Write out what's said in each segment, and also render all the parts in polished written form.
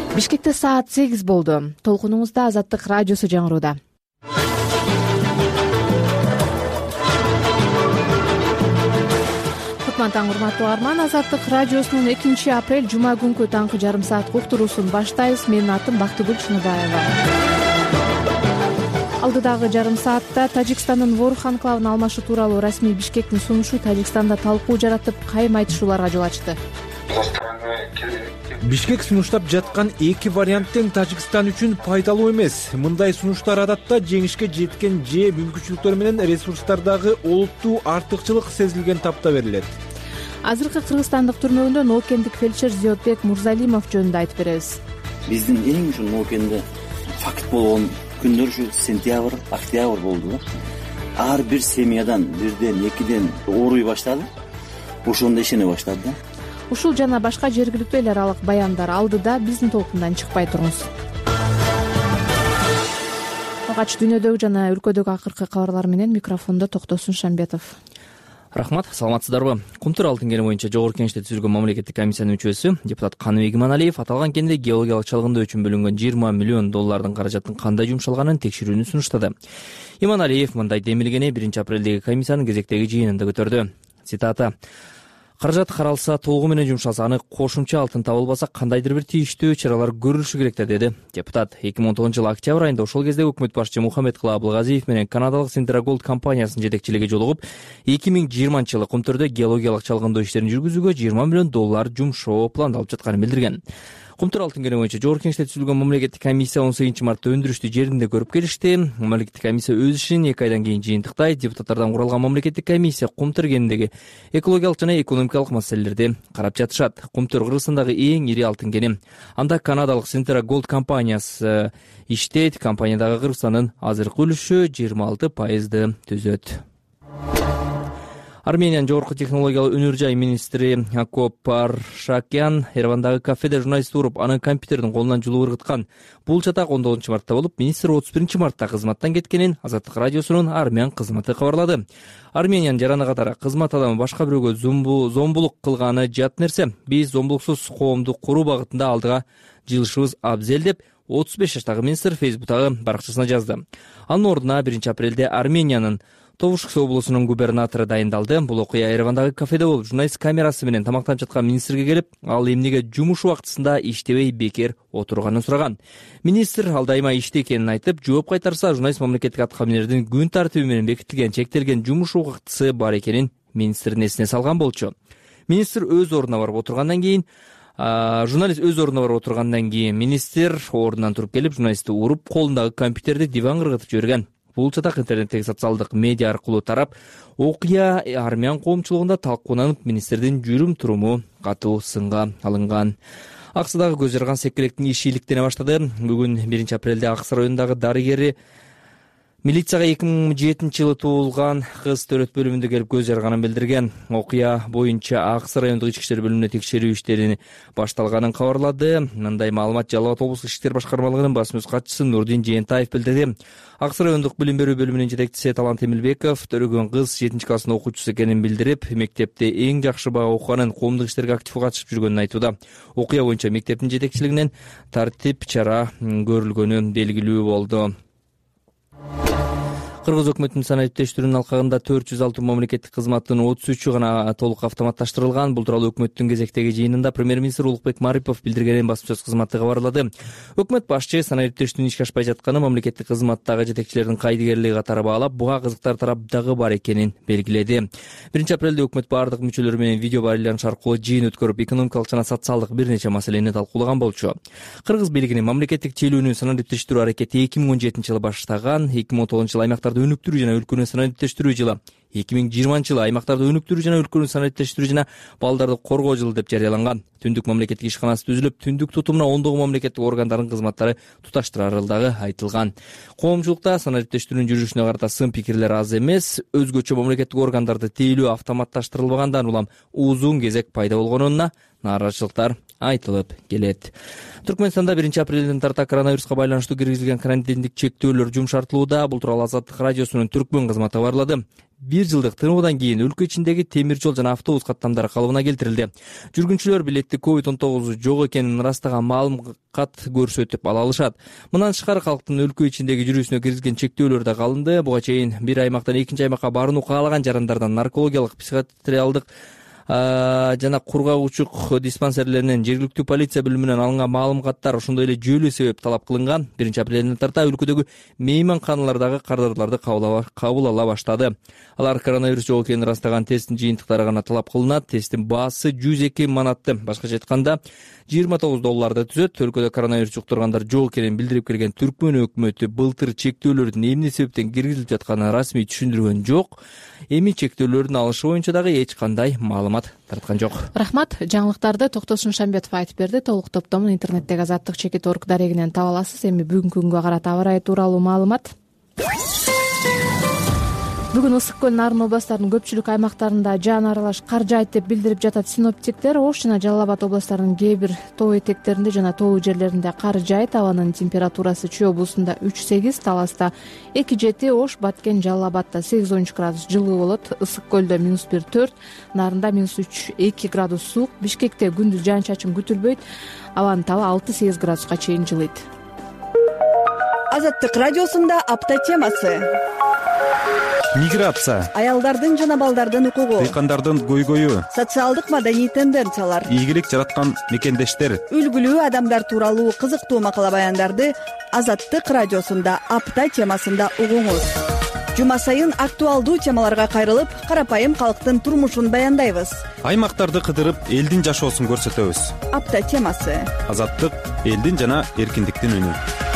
Бишкекте саат 8 болду. Толкунуңузда Азаттык радиосу жаңырууда. Кутман урматтуу арман, Азаттык радиосунун 2-апрель жума күнкү таңкы жарым саат уктуруусун баштайбыз. Менин атым Бактыгүл Чыныбаева. Алдыдагы жарым саатта Тажикстандын Ворух анклавын алмашы тууралуу расмий Бишкектин сунушу Тажикстанда талкуу жаратып, кайым айтышууларга жол ачты. Бишкек сунуштап жаткан эки варианттын Тажикстан үчүн пайдалуу эмес. Мындай сунуштар адатта жеңишке жеткен же мүмкүнчүлүктөр менен ресурстардагы олуттуу артыкчылык сезилген тапта берилет. Азыркы кыргызстандык түрмөгүндө ноокендик фельдшер Зиотбек Мурзалимов жөнүндө айтып беребиз. Биздин эң ушу ноокенде факт болгон күндөр ушу сентябрь, октябрь болду. Ар бир семьядан бирден, экиден ооруй баштады. Ошондо ишене баштады. Ушул жана башка жергиликтүү эл аралык баяндар алдыда биздин толкундан чыкпай туруңуз. Алгач дүйнөдөгү жана өлкөдөгү акыркы кабарлар менен микрофондо Токтосун Шамбетов. Рахмат, саламатсыздарбы? Кумтур алтын кени боюнча жогорку кеңеште түзүлгөн мамлекеттик комиссиянын мүчөсү депутат Каныбек Иманалиев аталган кенде геологиялык чалгындоо үчүн бөлүнгөн 20 миллион доллардын каражаттын кандай жумшалганын текшерүүнү сунуштады. Иманалиев мындай демилгени 1-апрелдеги комиссиянын кезектеги жыйынында көтөрдү. Цитата: "Каражат каралса, толугу менен жумшалса, аны кошумча алтын табылбаса, кандайдыр бир тийиштүү чаралар көрүлүшү керек да", деди депутат. 2019 жылы октябрь айында ошол кезде өкмөт башчы Мухаммедкулы Абылгазиев менен канадалык Centragold компаниясынын жетекчилиги жолугуп, 2020 жылы Кумтөрдө геологиялык чалгындоо иштерин жүргүзүүгө 20 миллион доллар жумшоо пландалып жатканын билдирген. Кумтур алтын кени боюнча жогорку кеңеште түзүлгөн мамлекеттик комиссия 18 мартта өндүрүштү жеринде көрүп келишти. Мамлекеттик комиссия өз ишин 2 айдан кийин жыйынтыктай. Депутаттардан куралган мамлекеттик комиссия Кумтур кенидеги экологиялык жана экономикалык маселелерди карап жатышат. Кумтур Кыргызстандагы эң ири алтын кени. Анда канадалык Centragold компаниясы иштейт. Компаниядагы Кыргызстандын азыркы үлүшү 26% түзөт. Армениянын жогорку технологиялык өнөр жай министри Акоп Паршакян Еревандагы кафеде журналист уруп, анын компьютердин колунан жулуп ыргыткан. Бул чатак 19 мартта болуп, министр 31 мартта кызматтан кеткенин Азаттык радиосунун армян кызматы кабарлады. Армениянын жараны катары кызмат адамы башка бирөөгө зомбулук кылганы жат нерсе. Биз зомбулуксуз коомду куруу багытында алдыга жылышыбыз абзел деп 35 жаштагы министр Фейсбуктагы баракчасына жазды. Анын ордуна 1-апрелде Армениянын Товушкс облусунун губернатору дайындалды. Бул окуя Еревандагы кафеде болуп, журналист камерасы менен тамактанып жаткан министрге келип, ал эмнеге жумуш убактысында иштебей бекер отурганын сураган. Министр ал дайыма иште экенин айтып, жооп кайтарса, журналист мамлекеттик аткаминердин күн тартиби менен бекитилген чектелген жумуш убактысы бар экенин министрдин эсине салган болчу. Министр өз ордуна барып отургандан кийин министр ордунан туруп келип, журналистти уруп, колундагы компьютерди диванга ыргытып жиберген. Бул чатак интернеттеги социалдык медиа аркылуу тарап, окуя армян коомчулугунда талкууланып, министрдин жүрүм туруму катуу сынга алынган. Аксыдагы көз жарган секелектин иши иликтене баштады. Бүгүн 1-апрелде Аксы районундагы дарыгери милицияга 2007 жылы туулган кыз төрөт бөлүмүндө келип көз жарганын билдирген. Окуя боюнча Аксы райондук ички иштер бөлүмүнө текшерүү иштери башталганын кабарлады. Мындай маалымат Жалал абад облустук ички иштер башкармалыгынын басма сөз катчысы Нурдин Жээнтаев билдирди. Аксы райондук билим берүү бөлүмүнүн жетекчиси Талант Эмилбеков төрөгөн кыз 7 класстын окуучусу экенин билдирип, мектепте эң жакшы бага окуганын, коомдук иштерге актив катышып жүргөнүн айтууда. Окуя боюнча мектептин жетекчилигинен тартип чара көрүлгөнү белгилүү болду. Кыргыз өкмөтүнүн санариптештирүүнүн алкагында 406 мамлекеттик кызматтын 33-ü гана толук автоматташтырылган. Бул тууралуу өкмөттүн кезектеги жыйынында премьер-министр Улукбек Марипов билдиргенин басма сөз кызматы кабарлады. Өкмөт башчы санариптештирүүнүн ишке ашпай жатканы мамлекеттик кызматтагы жетекчилердин кайдыгерлиги катары баалап, буга кызыктар тарап дагы бар экенин белгиледи. 1-апрелде өкмөт бардык мүчөлөрү менен видео байланыш аркылуу жыйын өткөрүп, экономикалык жана социалдык бир нече маселени талкуулаган болчу. Кыргыз бийлигинин мамлекеттик чыйлүүнү санариптештирүү аракети 2017 жылы баштаган. 2019 жылы аймактарды өнүктүрүү жана өлкөнү санариптештирүү жылы, 2020 жылы аймактарды өнүктүрүү жана өлкөнү санариптештирүү жана балдарды коргоо жылы деп жарыяланган. Түндүк мамлекеттик ишканасы түзүлүп, түндүк тутумуна ондогу мамлекеттик органдардын кызматтары туташтырылдыгы айтылган. Коомчулукта санариптештирүүнүн жүрүшүнө карата сын пикирлер аз эмес. Өзгөчө мамлекеттик органдарды тейлөө автоматташтырылбагандан улам узун кезек пайда болгонуна нааразычылыктар айтылып келет. Түркмөнстанда 1-апрелден тарта коронавируска байланыштуу киргизилген карантиндик чектөөлөр жумшартылууда. Бул тууралуу Азаттык радиосунун түркмөн кызматы кабарлады. 1 жылдык тынуудан кийин өлкө ичиндеги темир жол жана автобус каттамдары калыбына келтирилди. Жүргүнчүлөр билетти COVID-19 жок экенин ырастаган маалымат көрсөтүп ала алышат. Мындан тышкары калктын өлкө ичиндеги жүрүүсүнө киргизген чектөөлөр да калынды. Буга чейин бир аймактан экинчи аймакка барууну каалаган жарандардан наркологиялык, психиатриялдык жана кургагучук диспансерлеринен жергиликтүү полиция бөлүмүнөн алынган маалыматтар ошондой эле жүйөлүү себеп талап кылынган. 1-апрелден тарта өлкөдөгү мейманканалардагы кардарларды кабыл ала баштады. Алар коронавирус жок экенин ырастаган тесттин жыйынтыктары гана талап кылынат. Тесттин баасы 102 манатты. Башкача айтканда $29 түзөт. Өлкөдө коронавирус жуктургандар жок экенин билдирип келген Түркмөн өкмөтү былтыр чектөөлөрдүн эмне себептен киргизилип жатканын расмий түшүндүргөн жок. Эми чектөөлөрдүн алышы боюнча дагы эч кандай маалымат тарткан жок. Рахмат. Жаңылыктарды Токтосун Шамбетов айтып берди. Толук топтомун интернеттеги Азаттык.org дарегинен таба аласыз. Эми бүгүнкү күнгө карата аба ырайы тууралуу маалымат. Бүгүн Ысык көл Нарын областарынын көпчүлүк аймактарында жаан аралаш кар жаайт деп билдирип жатат синоптиктер. Ош жана Жалал Абад областарынын кээ бир тоо этектеринде жана тоолуу жерлеринде кар жаайт. Абанын температурасы Чүй облусунда 3-8, Таласта 2-7, Ош, Баткен, Жалал Абадда 8-13 градус жылуу болот. Ысык көлдө -1-4, Нарында -3-2 градус суук. Бишкекте күндүз жаан-чачын күтүлбөйт. Абанын таба 6-8 градуска чейин жылыйт. Азаттык радиосунда апта темасы. Миграция, Аялдардын жана балдардын укугу, дыйкандардын көйгөйү, социалдык маданий тенденциялар, ийгилик жараткан мекендештер, үлгүлүү адамдар тууралуу кызыктуу макала баяндарды Азаттык радиосунда апта темасында угуңуз. Жума сайын актуалдуу темаларга кайрылып, карапайым калктын турмушун баяндайбыз. Аймактарды кыдырып, элдин жашоосун көрсөтөбүз. Апта темасы. Азаттык, элдин жана эркиндиктин үнү.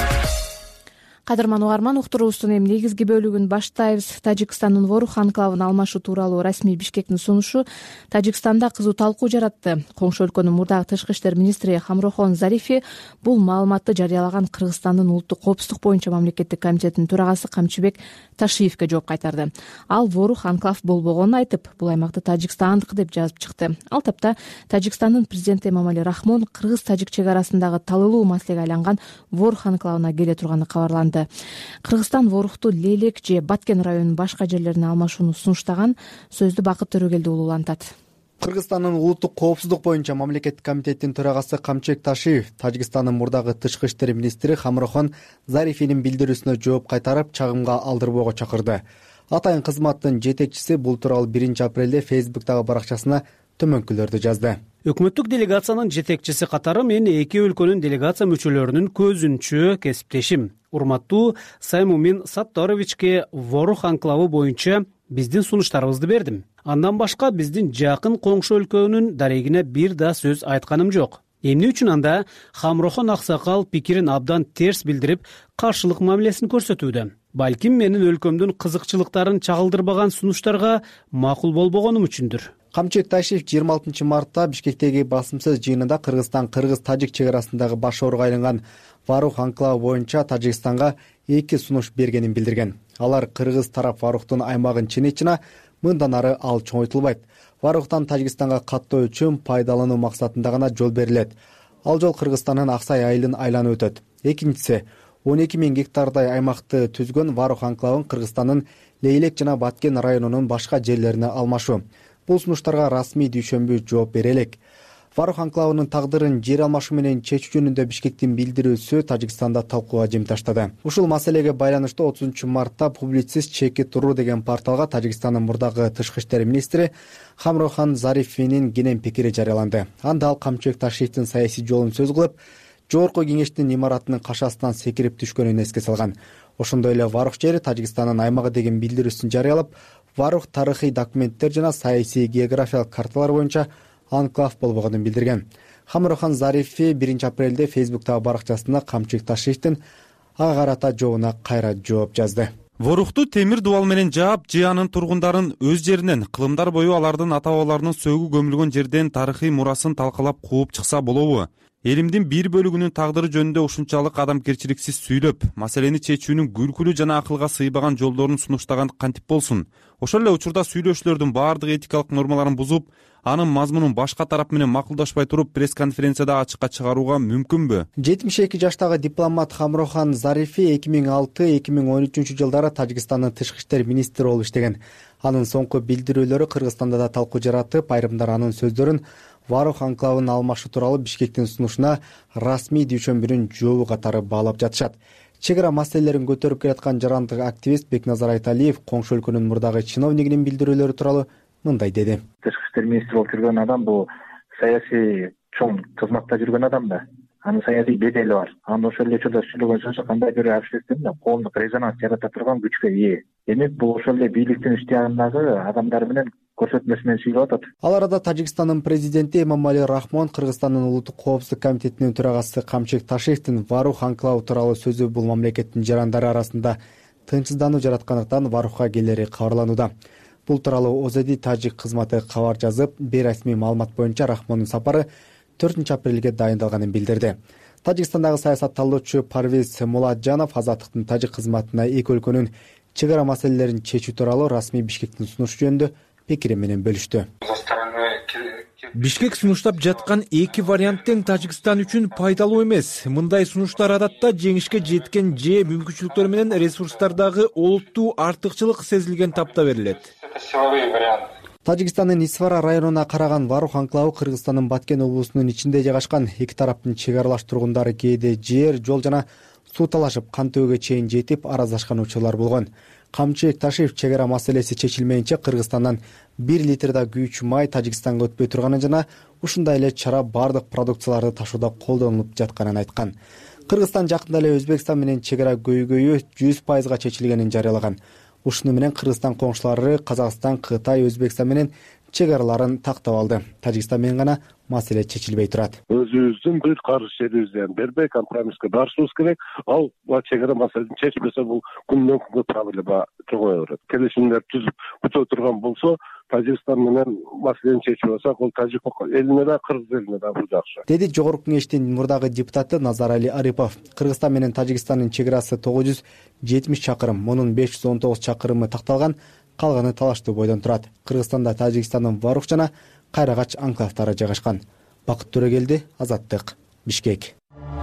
Кадырман угарман, уктуруубуздун эми негизги бөлүгүн баштайбыз. Тажикстандын Ворух анклавын алмашуу тууралуу расмий Бишкектин сунушу Тажикстанда кызуу талкуу жаратты. Коңшу өлкөнүн мурдагы тышкы иштер министри Хамрохон Зарифи бул маалыматты жарыялаган Кыргызстандын улуттук коопсуздук боюнча мамлекеттик комитетинин төрагасы Камчыбек Ташиевке жооп кайтарды. Ал Ворух анклав болбогонун айтып, бул аймакты Тажикстандыкы деп жазып чыкты. Ал тапта Тажикстандын президенти Эмомали Рахмон кыргыз-тажик чек арасындагы талылуу маселеге айланган Ворух анклавына келе турганы кабарланды. Кыргызстан Ворухту Лелек же Баткен районунун башка жерлерине алмашууну сунуштаган. Сөздү Бакыт Төрөгелди улуулантат. Кыргызстандын улуттук коопсуздук боюнча мамлекеттик комитеттин төрагасы Камчыбек Ташиев Тажикстандын мурдагы тышкы иштер министри Хамрохон Зарифинин билдирүүсүнө жооп кайтарып, чагымга алдырбоого чакырды. Атайын кызматтын жетекчиси бул тууралуу 1-апрелде Facebook'тагы баракчасына төмөнкүлөрдү жазды. Өкмөттүк делегациянын жетекчиси катары мен эки өлкөнүн делегация мүчөлөрүнүн көзүнчө кесиптешим урматтуу Саймумин Саттаровичке Ворух анклавы боюнча биздин сунуштарыбызды бердим. Андан башка биздин жакын коңшу өлкөнүн дарегине бир да сөз айтканым жок. Эмне үчүн анда Хамрохон аксакал пикирин абдан терс билдирип, каршылык мамилесин көрсөтүүдө? Балким менин өлкөмдүн кызыкчылыктарын чагылдырбаган сунуштарга макул болбогонум үчүндүр. Камчыбек Ташиев 26 мартта Бишкектеги басымсыз жыйынында Кыргызстан-Кыргыз-Тажик чек арасындагы баш ооруга айланган Ворух анклавы боюнча Тажикстанга 2 сунуш бергенин билдирген. Алар кыргыз тарап Ворухтун аймагын ченечина, мындан ары ал чоңойтулбайт. Ворухтан Тажикстанга каттоо үчүн пайдалануу максатында гана жол берилет. Ал жол Кыргызстандын Аксай айылын айланып өтөт. Экинчиси 12 000 гектардай аймакты түзгөн Ворух анклавын Кыргызстандын Лейлек жана Баткен районунун башка жерлерине алмашуу. Бул сунуштарга расмий дүйшөмбү жооп бере элек. Ворух анклавынын тагдырын жер алмашуу менен чечүү жөнүндө Бишкектин билдирүүсү Тажикстанда талкууга жем таштады. Ушул маселеге байланыштуу 30 мартта публицист Чеки Туру деген порталга Тажикстандын мурдагы тышкы иштер министри Хамрохон Зарифинин кенен пикири жарыяланды. Анда ал Камчыбек Ташиевдин саясий жолун сөз кылып, жогорку кеңештин имаратынын кашасынан секирип түшкөнүн эске салган. Ошондой эле Ворух жери Тажикстандын аймагы деген билдирүүсүн жарыялап, Ворух тарыхый документтер жана саясий географиялык карталар боюнча анклав болбогонун билдирген. Хамрохон Зарифи 1-апрелде Facebook'тагы баракчасында Камчыбек Ташиевдин ага карата жообуна кайра жооп жазды. Ворухту темир дубал менен жаап, жыянын тургундарын өз жеринен кылымдар бою алардын ата-бабаларынын сөгүү көмүлгөн жерден тарыхый мурасын талкалап кууп чыкса болобу? Элимдин бир бөлүгүнүн тагдыры жөнүндө ушунчалык адамгерчиликсиз сүйлөп, маселени чечүүнүн күлкүлүү жана акылга сыйбаган жолдорун сунуштаган кантип болсун? Ошол эле учурда сүйлөшүүлөрдүн баардык этикалык нормаларын бузуп, анын мазмунун башка тарап менен макулдашпай туруп пресс-конференцияда ачыкка чыгарууга мүмкүнбү? 72 жаштагы дипломат Хамрохон Зарифи 2006-2013 жылдары Тажикстандын тышкы иштер министри болуп иштеген. Анын соңку билдирүүлөрү Кыргызстанда да талкуу жаратып, айрымдар анын сөздөрүн Варух анклавын алмашуу тууралуу Бишкектин сунушуна расмий дүйшөмбүнүн жообу катары баалап жатышат. Чек ара маселелерин көтөрүп келаткан жарандык активист Бекназар Айталиев коңшу өлкөнүн мурдагы чиновнигинин билдирүүлөрү тууралуу мындай деди. Тышкы иштер министри болуп жүргөн адам бул саясий чоң кызматта жүргөн адам да. Анын саясий бедели бар. Анын ошол эле учурда сүйлөгөн сөзү кандай бир общественный коомдук резонанс жарата турган күчкө ээ. Демек бул ошол эле бийликтин иштиярындагы адамдар менен көрсөтмөсү менен сүйлөп атат. Ал арада Тажикстандын президенти Эмомали Рахмон Кыргызстандын улуттук коопсуздук комитетинин төрагасы Камчек Ташиевдин Варух анклавы тууралуу сөзү бул мамлекеттин жарандары арасында тынчсыздануу жараткандыктан Варухка келери кабарланууда. Бул тууралуу Озеди Тажик кызматы кабар жазып, бейресмий маалымат боюнча Рахмондун сапары 4-апрелге дайындалганын билдирди. Тажикстандагы саясатталуучу Парвиз Муладжанов Азаттыктын тажик кызматына эки өлкөнүн чек ара маселелерин чечүү тууралуу расмий Бишкектин сунушу жөнүндө пикири менен бөлүштү. Бишкек сунуштап жаткан эки вариант тең Тажикстан үчүн пайдалуу эмес. Мындай сунуштар адатта жеңишке жеткен же мүмкүнчүлүктөр менен ресурстардагы олуттуу артыкчылык сезилген тапта берилет. Тажикстандын Исфара районуна караган Варух анклавы Кыргызстандын Баткен облусунун ичинде жайгашкан. Эки тараптын чек аралаш тургундары кээде жер, жол жана суу талашып, кан төөгө чейин жетип араздашкан учурлар болгон. Камчек Ташиев чек ара маселеси чечилмейинче Кыргызстандан 1 литр да күйүүчү май Тажикстанга өтпөй турганын жана ушундай эле чара бардык продукцияларды ташууда колдонулуп жатканын айткан. Кыргызстан жакында эле Өзбекстан менен чек ара көйгөйү 100% чечилгенин жарыялаган. Ушуну менен Кыргызстан коңшулары Казакстан, Кытай, Өзбекстан менен чек араларын тактап алды. Тажикстан менен гана маселе чечилбей турат. Өзүбүздүн бир каршы жерибизден бербей компромисске барышыбыз керек. Ал чек ара маселесин чечпесе бул күндөн күнгө проблема чогая берет. Келишимдер түзүп бүтө турган болсо, Тажикстан менен маселени чечип алсак, ол тажик элине да, кыргыз элине да бул жакшы. Деди Жогорку кеңештин мурдагы депутаты Назарали Арипов. Кыргызстан менен Тажикстандын чек арасы 970 чакырым, мунун 519 чакырымы такталган, калганы талаштуу бойдон турат. Кыргызстанда Тажикстандын Варух жана Кайрагач анклавдары жайгашкан. Бакыт Төрөгелди, Азаттык, Бишкек.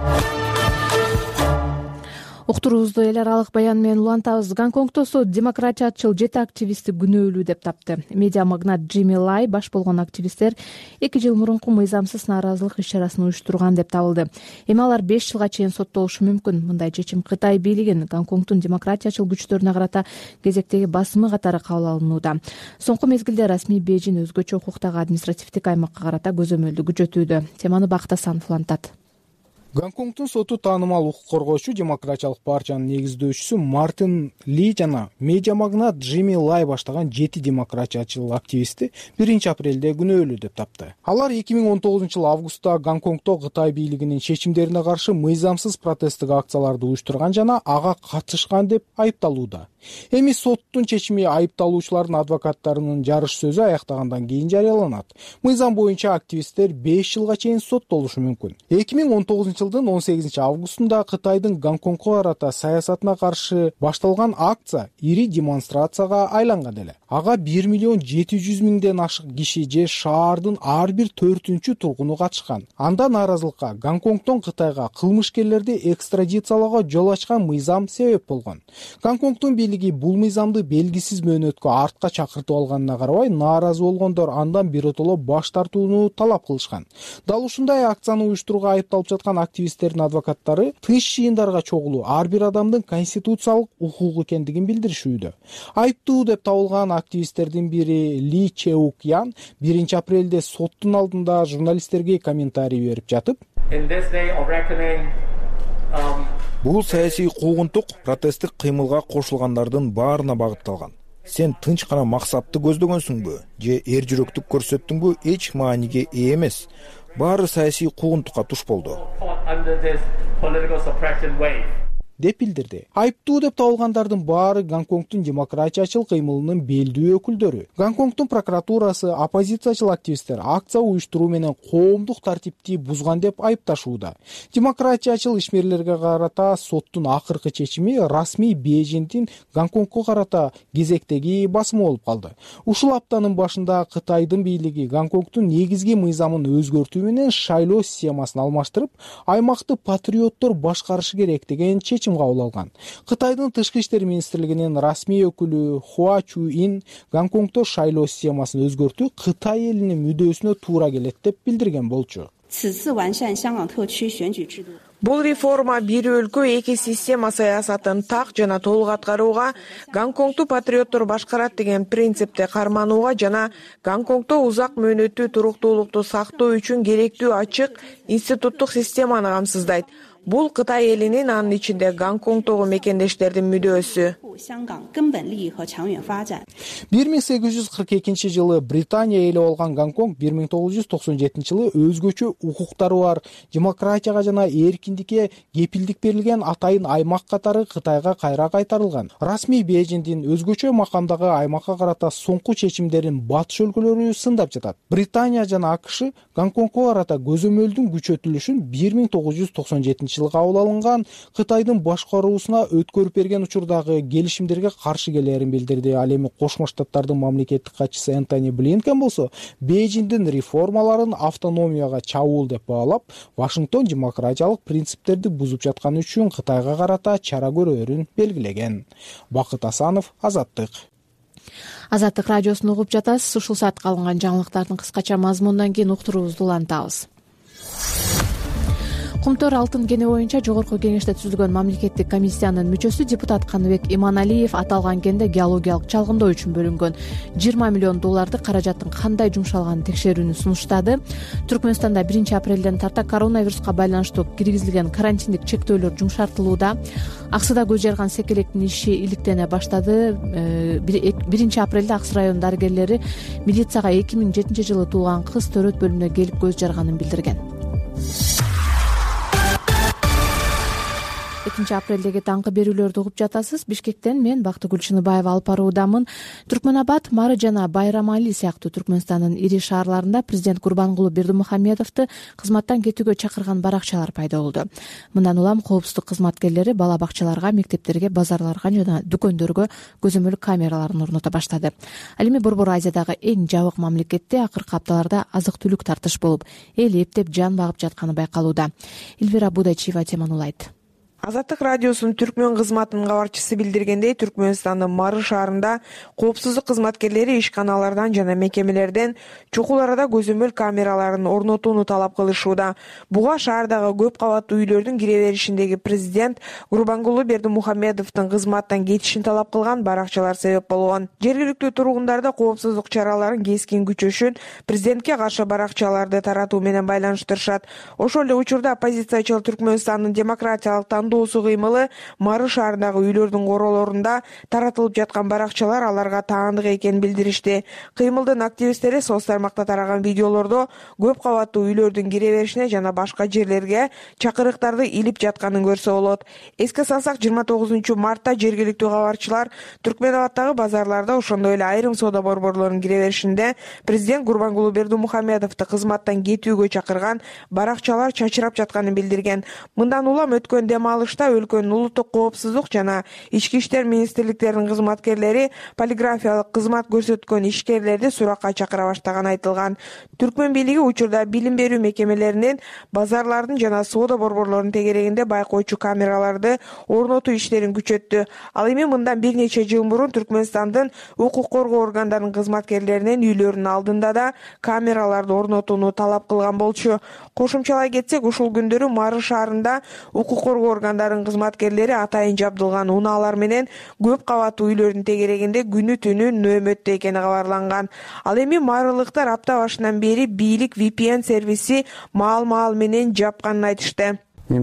Уктуруубузду эл аралык баян менен улантабыз. Гонконгдо сот демократиячыл 7 активистти күнөөлүү деп тапты. Медиа магнат Джимми Лай баш болгон активисттер 2 жыл мурунку мыйзамсыз нааразылык иш-чарасын уюштурган деп табылды. Эми алар 5 жылга чейин соттолушу мүмкүн. Мындай чечим Кытай бийлигин Гонконгдун демократиячыл күчтөрүнө карата кезектеги басымы катары кабыл алынууда. Соңку мезгилде расмий Бейжин өзгөчө укуктагы административдик аймакка карата көзөмөлдү күчөтүүдө. Теманы Бакыт Асанов улантат. Гонконгдун соту таанымал укук коргоочу демократиялык партиянын негиздөөчүсү Мартин Ли жана медиа магнат Джимми Лай баштаган 7 демократиячыл активистти 1-апрелде күнөөлүү деп тапты. Алар 2019 августта Гонконгдо Кытай бийлигинин чечимдерине каршы мыйзамсыз протесттик акцияларды уюштурган жана ага катышкан деп айыпталууда. Эми соттун чечими айыпталуучулардын адвокаттарынын жарыш сөзү аяктагандан кийин жарыяланат. Мыйзам боюнча активисттер 5 жылга чейин соттолушу мүмкүн. 2019 жылдын 18 августунда Кытайдын Гонконгго карата саясатына каршы башталган акция ири демонстрацияга айланган эле. Ага 1 миллион 700 миңден ашык киши же шаардын ар бир 4-чү тургуну катышкан. Анда нааразылыкка Гонконгдон Кытайга кылмышкерлерди экстрадициялоого жол ачкан мыйзам себеп болгон. Гонконгдун бул мыйзамды белгисиз мөөнөткө артка чакыртып алганына карабай, нааразы болгондор андан биротоло баш тартууну талап кылышкан. Дал ушундай акцияны уюштурууга айыпталып жаткан активисттердин адвокаттары тынч жыйындарга чогулуу ар бир адамдын конституциялык укугу экендигин билдиришүүдө. Айыптуу деп табылган активисттердин бири Ли Чеук Ян 1-апрелде соттун алдында журналисттерге комментарий берип жатып, бул саясий куугунтук протесттик кыймылга кошулгандардын баарына багытталган. Сен тынч гана максатты көздөгөнсүңбү же эр жүрөктүк көрсөттүңбү эч мааниге ээ эмес. Баары саясий куугунтукка туш болду деп билдирди. Айыптуу деп табылгандардын баары Гонконгдун демократиячыл кыймылынын белдүү өкүлдөрү. Гонконгдун прокуратурасы оппозициячыл активисттер акция уюштуруу менен коомдук тартипти бузган деп айыпташууда. Демократиячыл ишмерлерге карата соттун акыркы чечими расмий Бейжиңдин Гонконгго карата кезектеги басымы болуп калды. Ушул аптанын башында Кытайдын бийлиги Гонконгдун негизги мыйзамын өзгөртүү менен шайлоо системасын алмаштырып, аймакты патриоттор башкарышы керек деген чечим чечим кабыл алган. Кытайдын тышкы иштер министрлигинин расмий өкүлү Хуа Чуин Гонконгдо шайлоо системасын өзгөртүү Кытай элинин мүдөөсүнө туура келет деп билдирген болчу. Бул реформа бир өлкө эки система саясатын так жана толук аткарууга, Гонконгду патриоттор башкарат деген принципти карманууга жана Гонконгдо узак мөөнөттүү туруктуулукту сактоо үчүн керектүү ачык институттук системаны камсыздайт. Бул Кытай элинин, анын ичинде Гонконгдогу мекендештердин мүдөөсү. 1842 жылы Британия эли болгон Гонконг 1997 жылы өзгөчө укуктары бар, демократияга жана эркиндикке кепилдик берилген атайын аймак катары Кытайга кайра кайтарылган. Расмий Бейжиңдин өзгөчө макамдагы аймакка карата соңку чечимдерин батыш өлкөлөрү сындап жатат. Британия жана АКШ Гонконгго карата көзөмөлдүн күчөтүлүшүн 1997 жылы кабыл алынган Кытайдын башкаруусуна өткөрүп берген учурдагы келишимдерге каршы келерин билдирди. Ал эми Кошмо Штаттардын мамлекеттик катчысы Энтони Блинкен болсо Бейжиңдин реформаларын автономияга чабуул деп баалап, Вашингтон демократиялык принциптерди бузуп жатканы үчүн Кытайга карата чара көрөөрүн белгилеген. Бакыт Асанов, Азаттык. Азаттык радиосун угуп жатасыз. Ушул саатка алынган жаңылыктардын кыскача мазмунунан кийин уктуруубузду улантабыз. Кумтөр алтын кени боюнча жогорку кеңеште түзүлгөн мамлекеттик комиссиянын мүчөсү депутат Каныбек Иманалиев аталган кенде геологиялык чалгындоо үчүн бөлүнгөн 20 миллион долларды каражаттын кандай жумшалганын текшерүүнү сунуштады. Түркмөнстанда 1-апрелден тарта коронавируска байланыштуу киргизилген карантиндик чектөөлөр жумшартылууда. Аксыда көз жарган секелектин иши иликтене баштады. 1-апрелде Аксы районунун дарыгерлери милицияга 2007 жылы туулган кыз төрөт бөлүмүнө келип көз жарганын билдирген. 2-апрелдеги таңкы берүүлөрдү угуп жатасыз. Бишкектен мен Бактыгүл Чыныбаева алып баруудамын. Түркмөнабад, Мары жана Байрамали сыяктуу Түркмөнстандын ири шаарларында президент Гурбангулы Бердимухамедовду кызматтан кетүүгө чакырган баракчалар пайда болду. Мындан улам коопсуздук кызматкерлери бала бакчаларга, мектептерге, базарларга жана дүкөндөргө көзөмөл камераларын орното баштады. Ал эми Борбор Азиядагы эң жабык мамлекетте акыркы апталарда азык-түлүк тартыш болуп, эл эптеп жан багып жатканы байкалууда. Эльвира Будайчиева теманы улайт. Азаттык радиосунун түркмөн кызматынын кабарчысы билдиргендей, Түркмөнстандын Мары шаарында коопсуздук кызматкерлери ишканалардан жана мекемелерден чукул арада көзөмөл камераларын орнотууну талап кылышууда. Буга шаардагы көп кабаттуу үйлөрдүн кире беришиндеги президент Гурбангулы Бердимухамедовдун кызматтан кетишин талап кылган баракчалар себеп болгон. Жергиликтүү тургундарда коопсуздук чараларын кескин күчөшүн президентке каршы баракчаларды таратуу менен байланыштырышат. Ошол эле учурда оппозициячыл Түркмөнстандын демократиялык доосу кыймылы Мары шаарындагы үйлөрдүн королорунда таратылып жаткан баракчалар аларга таандык экенин билдиришти. Кыймылдын активисттери соц тармакта тараган видеолордо көп кабаттуу үйлөрдүн кире беришине жана башка жерлерге чакырыктарды илип жатканын көрсө болот. Эске салсак, 29 мартта жергиликтүү кабарчылар Түркмөнабадтагы базарларда, ошондой эле айрым соода борборлорунун кире беришинде президент Гурбангулы Бердимухамедовду кызматтан кетүүгө чакырган баракчалар чачырап жатканын билдирген. Мындан улам өткөн дем алышта өлкөнүн улуттук коопсуздук жана ички иштер министрликтеринин кызматкерлери полиграфиялык кызмат көрсөткөн ишкерлерди суракка чакыра баштаганы айтылган. Түркмөн бийлиги учурда билим берүү мекемелеринин, базарлардын жана соода борборлорунун тегерегинде байкоочу камераларды орнотуу иштерин күчөттү. Ал эми мындан бир нече жыл мурун Түркмөнстандын укук коргоо органдарынын кызматкерлеринен үйлөрүнүн алдында да камераларды орнотууну талап кылган болчу. Кошумчалай кетсек, ушул күндөрү Мары шаарында укук коргоо органдарынын кызматкерлери атайын жабдылган унаалар менен көп кабаттуу үйлөрдүн тегерегинде күнү түнү нөөмөттө экени кабарланган. Ал эми марылыктар апта башынан бери бийлик VPN сервиси маал менен жапканын айтышты.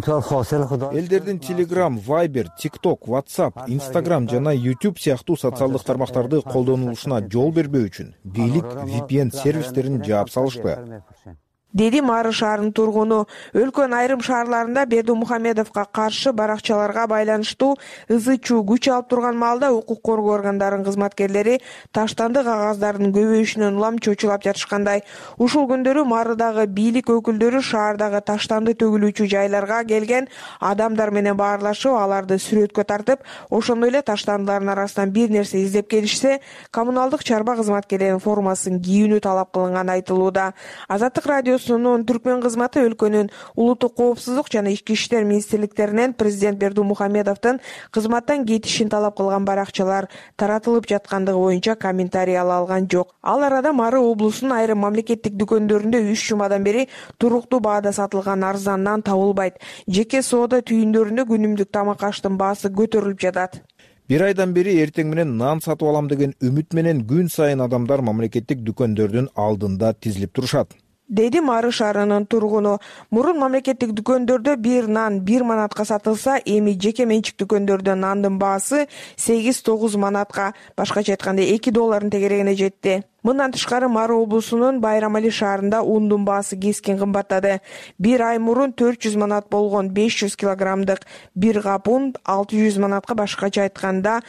Элдердин Telegram, Viber, TikTok, WhatsApp, Instagram жана YouTube сыяктуу социалдык тармактарды колдонулушуна жол бербөө үчүн бийлик VPN сервистерин жаап салышты, деди Мары шаарынын тургуну. Өлкөнүн айрым шаарларында Бердимухамедовго каршы баракчаларга байланыштуу ызы-чуу күч алып турган маалда укук коргоо органдарынын кызматкерлери таштанды кагаздардын көбөйүшүнөн улам чочулап жатышкандай. Ушул күндөрү Марыдагы бийлик өкүлдөрү шаардагы таштанды төгүлүүчү жайларга келген адамдар менен баарлашып, аларды сүрөткө тартып, ошондой эле таштандылардын арасынан бир нерсе издеп келишсе, коммуналдык чарба кызматкерлеринин формасын кийүүнү талап кылынганы айтылууда. Азаттык радио Радиосунун түркмөн кызматы өлкөнүн улуттук коопсуздук жана ички иштер министрликтеринен президент Бердымухамедовдун кызматтан кетишин талап кылган баракчалар таратылып жаткандыгы боюнча комментарий ала алган жок. Ал арада Мары облусунун айрым мамлекеттик дүкөндөрүндө 3 жумадан бери туруктуу баада сатылган арзан нан табылбайт. Жеке соода түйүндөрүндө күнүмдүк тамак аштын баасы көтөрүлүп жатат. Бир айдан бери эртең менен нан сатып алам деген үмүт менен күн сайын адамдар мамлекеттик дүкөндөрдүн алдында тизилип турушат, деди Мары шаарынын тургуну. Мурун мамлекеттик дүкөндөрдө бир нан 1 манатка сатылса, эми жеке менчик дүкөндөрдө нандын баасы 8-9 манатка, башкача айтканда $2 тегерегине жетти. Мындан тышкары Мары облусунун Байрамали шаарында ундун баасы кескин кымбаттады. Бир ай мурун 400 манат болгон 500 килограммдык бир кап un 600 манатка, башкача айтканда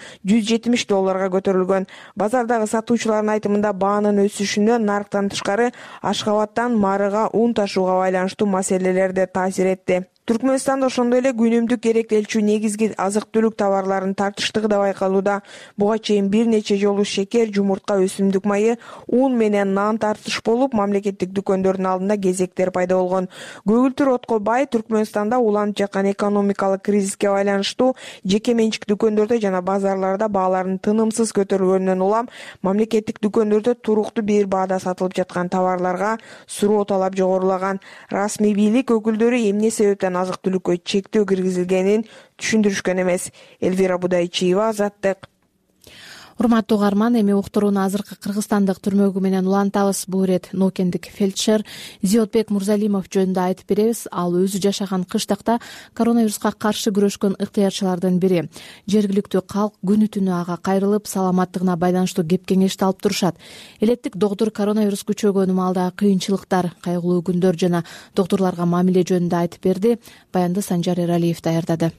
$170 көтөрүлгөн. Базардагы сатуучулардын айтымында баанын өсүшүнө нарыктан тышкары Ашхабадтан Марыга un ташууга байланыштуу маселелер да таасир этти. Түркмөнстанда ошондой эле күнүмдүк керектелчү негизги азык-түлүк товарларынын тартыштыгы да байкалууда. Буга чейин бир нече жолу шекер, жумуртка, өсүмдүк майы, un менен нан тартыш болуп, мамлекеттик дүкөндөрдүн алдында кезектер пайда болгон. Көгүлтүр отко бай Түркмөнстанда уланып жаткан экономикалык кризиске байланыштуу жеке менчик дүкөндөрдө жана базарларда баалардын тынымсыз көтөрүлгөнүнөн улам мамлекеттик дүкөндөрдө туруктуу бир баада сатылып жаткан товарларга суроо талап жогорулаган. Расмий бийлик өкүлдөрү эмне себептен азык-түлүккө чектөө киргизилгенин түшүндүрүшкөн эмес. Элвира Будайчиева, Азаттык. Урматтуу угарман, эми уктурууну азыркы кыргызстандык түрмөгү менен улантабыз. Бул ирет нокендик фельдшер Зиотбек Мурзалимов жөнүндө айтып беребиз. Ал өзү жашаган кыштакта коронавируска каршы күрөшкөн ыктыярчылардын бири. Жергиликтүү калк күнү түнү ага кайрылып, саламаттыгына байланыштуу кеп кеңешти алып турушат. Элеттик доктур коронавирус күчөгөн маалдагы кыйынчылыктар, кайгылуу күндөр жана доктурларга мамиле жөнүндө айтып берди. Баянды Санжар Эралиев даярдады.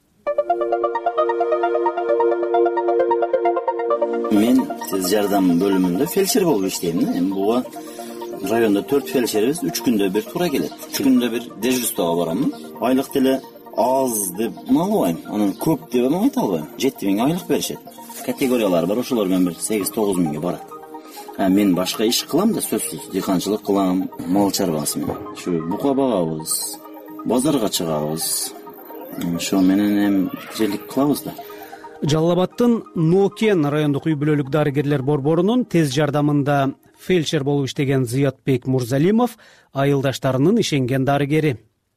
Мен тез жардам бөлүмүндө фельдшер болуп иштейм. Эми буга райондо 4 фельдшерибиз 3 күндө бир туура келет. 3 күндө бир дежурствого барам. Айлык деле аз деп албайм, анан көп деп айта албайм. 7000 айлык беришет. Категориялар бар, ошолор менен бир 8-9 миңге барат. Мен башка иш кылам да, сөзсүз дыйканчылык кылам, мал чарбасы менен. Ушу бука багабыз, базарга чыгабыз. Ошо менен эми тирилик кылабыз да. Жалал Абадтын Нокен райондук үй бүлөлүк дарыгерлер борборунун тез жардамында фельдшер болуп иштеген Зиотбек Мурзалимов айылдаштарынын ишенген дарыгери.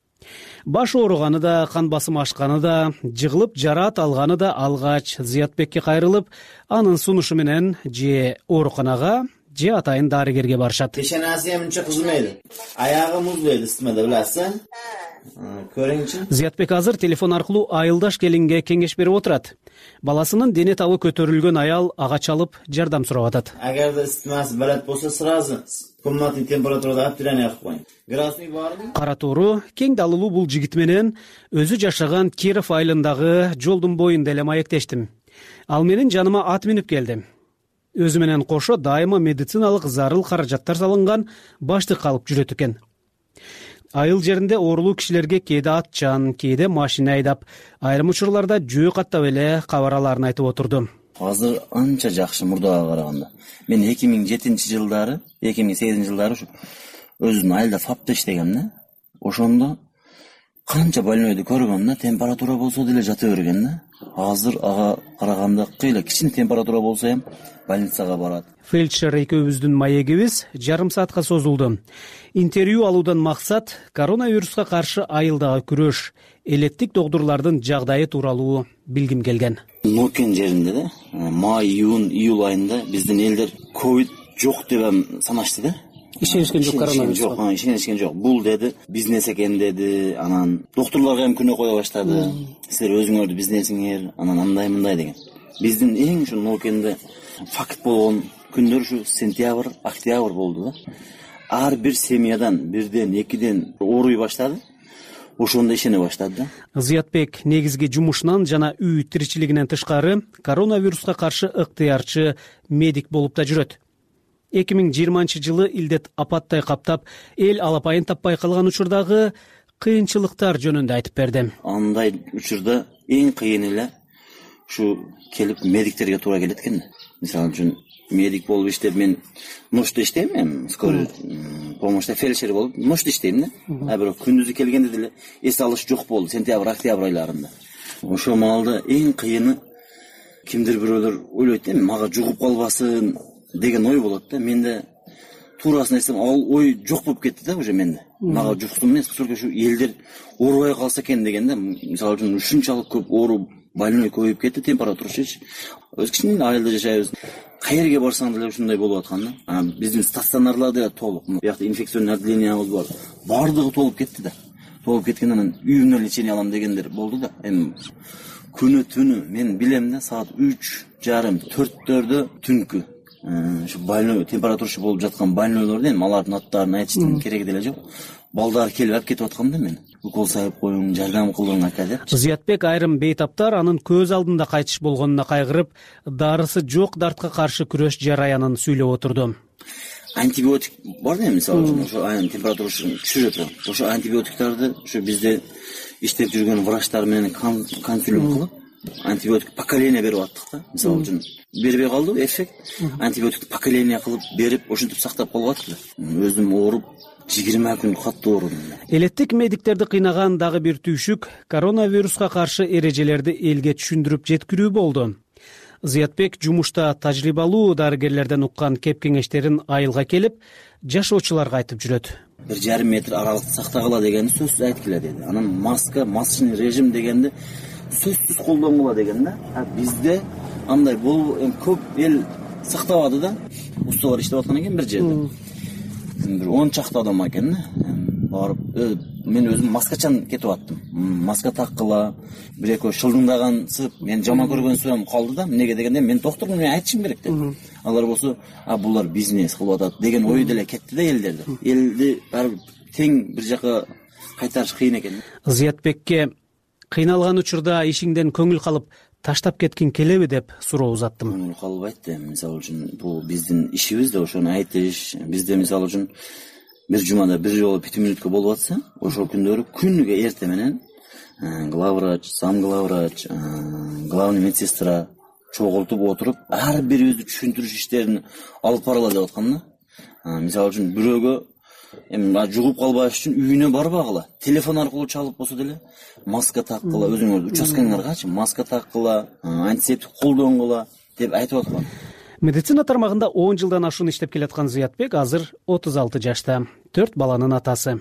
Баш ооруганы да, кан басымы ашканы да, жыгылып жараат алганы да алгач Зиотбекке кайрылып, анын сунушу менен же ооруканага, же атайын дарыгерге барышат. Пешенасы мынча кызмайды. Аягы музбейт ыстымада, биласың? Көрүңчү. Зиотбек азыр телефон аркылуу айылдаш келинге кеңеш берип отурат. Баласынын дене табы көтөрүлгөн аял ага чалып жардам сурап атат. Агерде ыстымасы балат болсо, сразу комнатный температурада отделение кылып коюң. Градусный барбы? Кара тууру кең далылуу бул жигит менен өзү жашаган Киров айылындагы жолдун боюнда эле маектештим. Ал менин жаныма ат минип келди. Өзү менен кошо дайыма медициналык зарыл каражаттар салынган баштык алып жүрөт экен. Айыл жеринде оорулуу кишилерге кээде атчан, кээде машина айдап, айрым учурларда жөө каттап эле кабараларын айтып отурду. Азыр анча жакшы мурдага караганда. Мен 2007-жылдары, 2008-жылдары ушу өзүмдүн айылда фапта иштегем да. Ошондо канча больнойду көргөм да, температура болсо деле жата берген да. Азыр ага караганда кыйла кичине температура болсо эм больницага барат. Фельдшер экөөбүздүн маегибиз жарым саатка созулду. Интервью алуудан максат коронавируска каршы айылдагы күрөш, элеттик доктурлардын жагдайы тууралуу билгим келген. Нокен жеринде да май, июнь, июль айында биздин элдер ковид жок деп санашты да. Ишенишкен жок коронавирус. Жок, ишенишкен жок. Бул деди, бизнес экен деди. Анан доктурларга эми күнөө кое баштады. Силер өзүңөрдү бизнесиңер, анан андай мындай деген. Биздин эң ушу Нокенде факт болгон күндөр ушу сентябрь, октябрь болду да. Ар бир семьядан бирден, экиден ооруй баштады. Ошондо ишене баштады да. Зиотбек негизги жумушунан жана үй тиричилигинен тышкары коронавируска каршы ыктыярчы медик болуп да жүрөт. 2020-жылы илдет апаттай каптап, эл алапайын таппай калган учурдагы кыйынчылыктар жөнүндө айтып берди. Андай учурда эң кыйын эле ушу келип медиктерге туура келет экен. Мисалы үчүн медик болуп иштеп, мен ночто иштейм, эми скорый помощьта фельдшер болуп ночто иштейм да. А бирок күндүзү келгенде деле эс алыш жок болду, сентябрь, октябрь айларында. Ошол маалда эң кыйыны кимдир бирөөлөр ойлойт да, мага жугуп калбасын деген ой болот да. Менде туурасын айтсам, ал ой жок болуп кетти да уже менде. Мага жуксун эмес, только ушу элдер оорубай калса экен деген да. Мисалы үчүн ушунчалык көп оору больной көбөйүп кетти, температурачы. Өз кичине айылда жашайбыз. Каерге барсаң деле ушундай болуп аткан да. Биздин стационарлар да толук. Буякта инфекционный отделениябыз бар. Бардыгы толуп кетти да. Толуп кеткенден анан үйүмдө лечение алам дегендер болду да. Эми күнү түнү мен билем да, саат 3:30, 4-төрдө түнкү ушу больной, температурасы болуп жаткан больнойлорду эми алардын аттарын айтыштын кереги деле жок. Балдар келип алып кетип аткан да мен. Укол сайып коюң, жардам кылдың ака деп. Зиятбек айрым бейтаптар анын көз алдында кайтыш болгонуна кайгырып, дарысы жок дартка каршы күрөш жараянын сүйлөп отурду. Антибиотик бар да, мисалы үчүн ошо айын температурасын түшүрөт. Ошо антибиотиктарды ошо бизде иштеп жүргөн врачтар менен консилиум кылып, антибиотик поколение берип аттык да. Мисалы үчүн бербей калды эффект. Антибиотикти поколение кылып берип, ошентип сактап калып аттык. Өзүм ооруп 20 күн катуу оорудум. Элеттик медиктерди кыйнаган дагы бир түйшүк коронавируска каршы эрежелерди элге түшүндүрүп жеткирүү болду. Зиятбек жумушта тажрыйбалуу дарыгерлерден уккан кеп кеңештерин айылга келип, жашоочуларга айтып жүрөт. 1,5 метр аралыкты сактагыла дегенди сөзсүз айткыла деди. Анан масочный режим дегенди сөзсүз колдонгула деген да. Бизде андай болуп көп эл сактабады да. Усталар иштеп аткан экен бир жерде. Бир 10 чакты адам экен да. Барып, мен өзүм маскачан кетип аттым. Маска таккыла, бир-эки шылдыңдагансып, мен жаман көргөн сөзүм калды да. Эмнеге дегенде мен доктурмун, мен айтышым керек деп. Алар болсо, булар бизнес кылып атат деген ой деле кетти да элдерде. Элди баары тең бир жака кайтарыш кыйын экен. Зиятбекке кыйналган учурда ишиңден көңүл калып, таштап кеткин келеби деп суроо узаттым. Көңүл калбайт да. Мисалы үчүн бул биздин ишибиз да, ошону айтыш. Бизде мисалы үчүн бир жумада бир жолу 5 мүнөткө болуп атса, ошол күндөрү күнүгө эрте менен главврач, замглавврач, главный медсестра чогултуп отуруп, ар бирибизди түшүндүрүш иштерин алып баралы деп аткан да. Мисалы үчүн бирөөгө эми жугуп калбаш үчүн үйүнө барбагыла, телефон аркылуу чалып болсо деле маска таккыла, өзүңөрдүн участкаңаргачы маска таккыла, антисептик колдонгула деп айтып аткан. Медицина тармагында 10 жылдан ашуун иштеп келаткан Зиятбек азыр 36 жашта, 4 баланын атасы.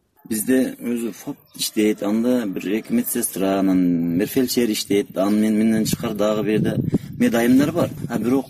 Бизде өзү ФАП иштейт, анда бир-эки медсестра, анан бир фельдшер иштейт, анан менден тышкары дагы бирде медайымдар бар. Бирок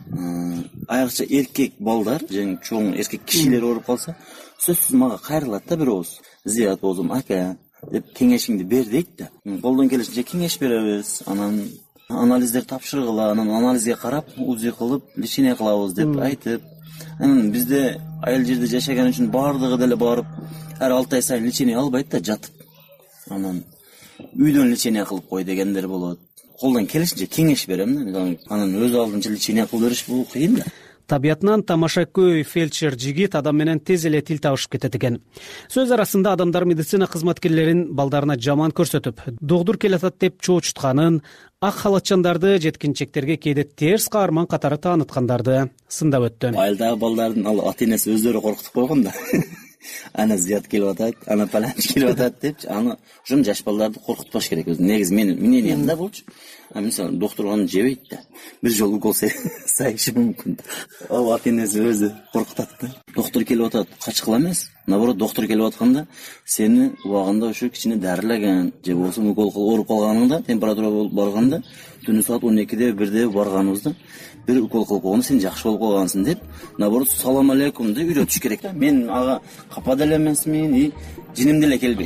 айрыкча эркек балдар, жана чоң эркек кишилер ооруп калса, сөзсүз мага кайрылат да бир ооз. Зият болсом, ака деп кеңешиңди бер дейт да. Колдон келишинче кеңеш беребиз, анан анализдер тапшыргыла, анан анализге карап, УЗИ кылып, лечение кылабыз деп айтып. Анан бизде айыл жерде жашаган үчүн бардыгы деле барып, ар 6 ай сайын лечение албайт да, жатып. Анан үйдөн лечение кылып кой дегендер болот. Колдон келишинче кеңеш берем да. Анан өз алдынча лечение кылып бериш бул кыйын да. Табиятынан тамашакөй фельдшер жигит адам менен тез эле тил табышып кетет экен. Сөз арасында адамдар медицина кызматкерлерин балдарына жаман көрсөтүп, догдур келатат деп чоочутканын, ак халатчандарды жеткинчектерге кээде терс каарман катары тааныткандарды сындап өттү. Айылдагы балдардын ата энеси өздөрү коркутуп койгон да. Ана Зият келип атат, ана паланч келип атат депчи, аны ошон жаш балдарды коркутпаш керек. Негизи менин мнением да болчу. Мисалы доктор аны жебейт да. Бир жолу укол сайышы мүмкүн. Ал ата энеси өзү коркутат да. Доктор келип атат, качкыла эмес. Наоборот, доктор келип атканда сени убагында ошо кичине дарылаган, же болбосо укол кылып ооруп калганыңда, температура болуп барганда, түнү саат 12-де 1-де барганыбызда бир укол кылып койгондо сен жакшы болуп калгансың деп, наоборот, салам алейкум деп үйрөтүш керек да. Мен ага капа деле эмесмин, жиним деле келбейт.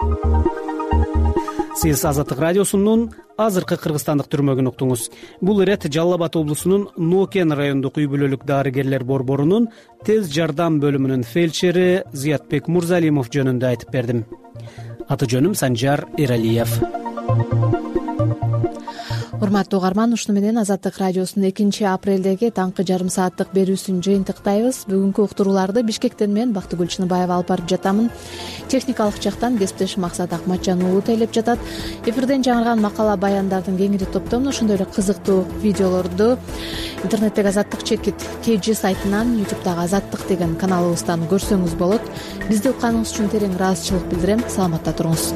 Сиз Азаттык радиосунун азыркы кыргызстандык түрмөгүн уктуңуз. Бул ирет Жалал Абад облусунун Нокен райондук үй бүлөлүк дарыгерлер борборунун тез жардам бөлүмүнүн фельдшери Зиятбек Мурзалимов жөнүндө айтып бердим. Аты жөнүм Санжар Эралиев. урматтуу угарман, ушуну менен Азаттык радиосунун 2 апрелдеги таңкы жарым сааттык берүүсүн жыйынтыктайбыз. Бүгүнкү уктурууларды Бишкектен мен Бактыгүл Чыныбаева алып барып жатамын. Техникалык жактан кесиптешим Максат Акматжан уулу тейлеп жатат. Эфирден жаңырган макала баяндардын кеңири топтомун, ошондой эле кызыктуу видеолорду интернеттеги Азаттык чекит KG сайтынан, YouTube'дагы Азаттык деген каналыбыздан көрсөңүз болот. Бизди укканыңыз үчүн терең ыраазычылык билдирем. Саламатта туруңуз.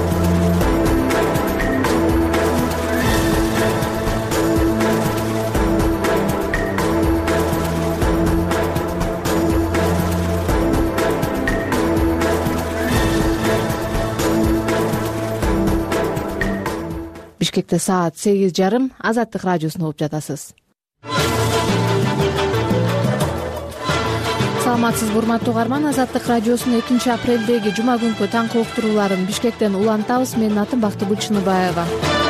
Бишкекте саат 8:30. Азаттык радиосун угуп жатасыз. Саламатсызбы урматтуу угарман, Азаттык радиосунун 2 апрелдеги жума күнкү таңкы уктурууларын Бишкектен улантабыз. Менин атым Бактыгүл Чыныбаева.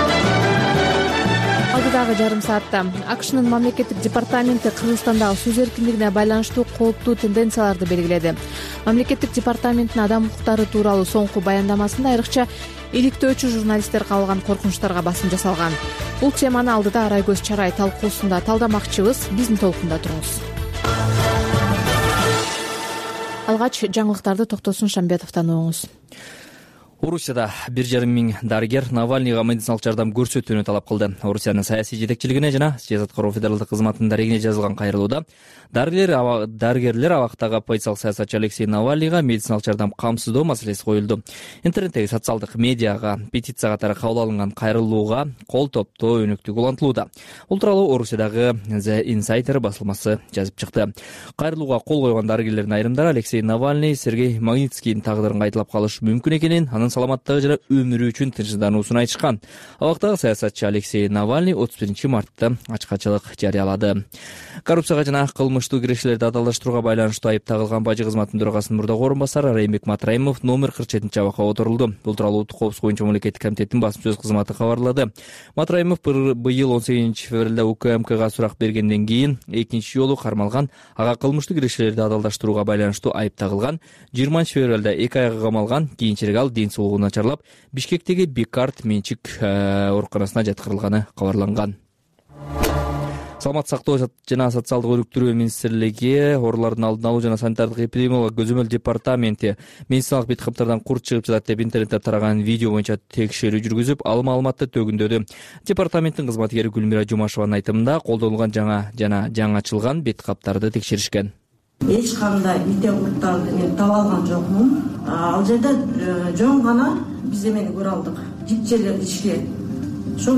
Алдыдагы жарым саатта АКШнын мамлекеттик департаменти Кыргызстандагы сөз эркиндигине байланыштуу кооптуу тенденцияларды белгиледи. Мамлекеттик департаменттин адам укуктары тууралуу соңку баяндамасында айрыкча иликтөөчү журналисттер кабылган коркунучтарга басым жасалган. Бул теманы алдыда Арайгөз Чарай талкуусунда талдамакчыбыз. Биздин толкунда туруңуз. Алгач жаңылыктарды Токтосун Шамбетовдон угуңуз. Орусияда 1,5 миң дарыгер Навальныйга медициналык жардам көрсөтүүнү талап кылды. Орусиянын саясий жетекчилигине жана Жаза аткаруу федералдык кызматынын дарегине жазылган кайрылууда дарыгерлер абактагы оппозициялык саясатчы Алексей Навальныйга медициналык жардам камсыздоо маселеси коюлду. Интернеттеги социалдык медиага петиция катары кабыл алынган кайрылууга кол топтоо өнүктүк улантылууда. Бул тууралуу Орусиядагы The Insider басылмасы жазып чыкты. Кайрылууга кол койгон дарыгерлердин айрымдары Алексей Навальный Сергей Магнитскийдин тагдырын кайталап калышы мүмкүн экенин, анын саламаттыгы жана өмүрү үчүн тынчсыздануусун айтышкан. Абактагы саясатчы Алексей Навальный 31 мартта ачкачылык жарыялады. Коррупцияга жана кылмыштуу кирешелерди адалдаштырууга байланыштуу айып тагылган бажы кызматынын төрагасынын мурдагы орун басары Реймбек Матраимов номер 47-абакка отурулду. Бул тууралуу Улуттук коопсуздук боюнча мамлекеттик комитеттин басым сөз кызматы кабарлады. Матраимов быйыл 18 февралда УКМКга сурак бергенден кийин экинчи жолу кармалган, ага кылмыштуу кирешелерди адалдаштырууга байланыштуу айып тагылган. 20 февралда 2 айга камалган, кийинчерээк ал ден соолугу начарлап Бишкектеги Бикарт менчик ооруканасына жаткырылганы кабарланган. Саламат сактоо жана социалдык өнүктүрүү министрлиги, оорулардын алдын алуу жана санитардык эпидемиология көзөмөл департаменти медициналык бет каптардан курт чыгып жатат деп интернетте тараган видео боюнча текшерүү жүргүзүп, ал маалыматты төгүндөдү. Департаменттин кызматкери Гүлмира Жумашеванын айтымында, колдонулган жаңачылган бет каптарды текшеришкен. Эч кандай метеокурттарды мен таба алган жокмун. Ал жерде жөн гана биз эмени көрө алдык. Жипчелер ичке. Ошол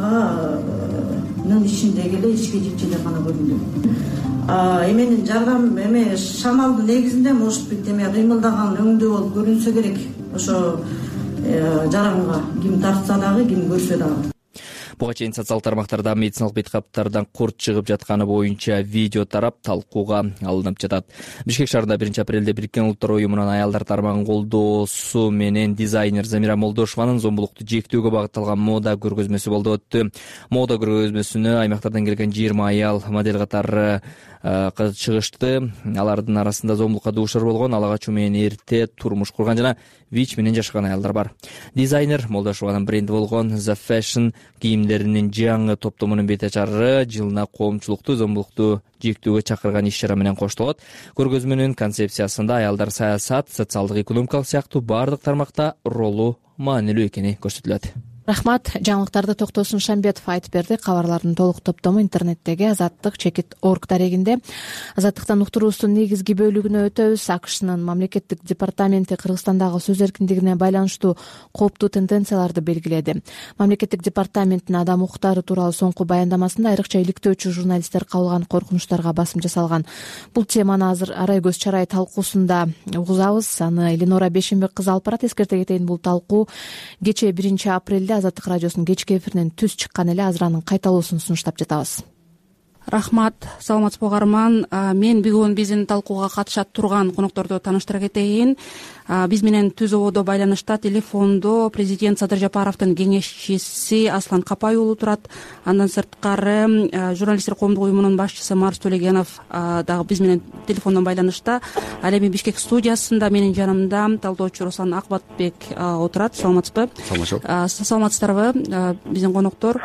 маскага ичиндеги эле ичке жипчелер гана көрүндү. Эменин жардам шамалдын негизинде может быть кыймылдаган өңдүү болуп көрүнсө керек. Ошо жаранга ким тартса дагы, ким көрсө дагы. Буга чейин социалдык тармактарда медициналык бет каптардан курт чыгып жатканы боюнча видео тарап талкууга алынып жатат. Бишкек шаарында 1 апрелде Бириккен Улуттар уюмунун аялдар тармагын колдоосу менен дизайнер Замира Молдошеванын зомбулукту жектөөгө багытталган мода көргөзмөсү болду өттү. Мода көргөзмөсүнө аймактардан келген 20 аял модель катары чыгышты. Алардын арасында зомбулукка дуушар болгон, ала качуу менен эрте турмуш курган жана ВИЧ менен жашаган аялдар бар. Дизайнер Молдошеванын бренди болгон The Fashion кийимдеринин жаңы топтомунун бет ачары жылына коомчулукту зомбулукту жектөөгө чакырган иш-чара менен коштолот. Көргөзмөнүн концепциясында аялдар саясат, социалдык, экономикалык сыяктуу бардык тармакта ролу маанилүү экени көрсөтүлөт. Рахмат. Жаңылыктарды Токтосун Шамбетов айтып берди. Кабарлардын толук топтому интернеттеги Азаттык чекит орг дарегинде. Азаттыктан уктуруусунун негизги бөлүгүнө өтөбүз. АКШнын мамлекеттик департаменти Кыргызстандагы сөз эркиндигине байланыштуу кооптуу тенденцияларды белгиледи. Мамлекеттик департаменттин адам укуктары тууралуу соңку баяндамасында айрыкча иликтөөчү журналисттер кабылган коркунучтарга басым жасалган. Бул теманы азыр Арайгөз Чарай талкуусунда угузабыз. Аны Эленора Бешенбек кызы алып барат. Эскерте кетейин, бул талкуу кечээ 1 апрелде Азаттык радиосунун кечки эфиринен түз чыккан эле. Азыр анын кайталуусун сунуштап жатабыз. рахмат, саламатсызбы угарман. Мен бүгүн биздин талкууга катышат турган конокторду тааныштыра кетейин. Биз менен түз ободо байланышта телефондо президент Садыр Жапаровдун кеңешчиси Аслан Капай уулу турат. Андан сырткары журналисттер коомдук уюмунун башчысы Марс Төлегенов дагы биз менен телефондон байланышта. Ал эми Бишкек студиясында менин жанымда талдоочу Руслан Акбатбек отурат. Саламатсызбы? Саламатсыздарбы биздин коноктор?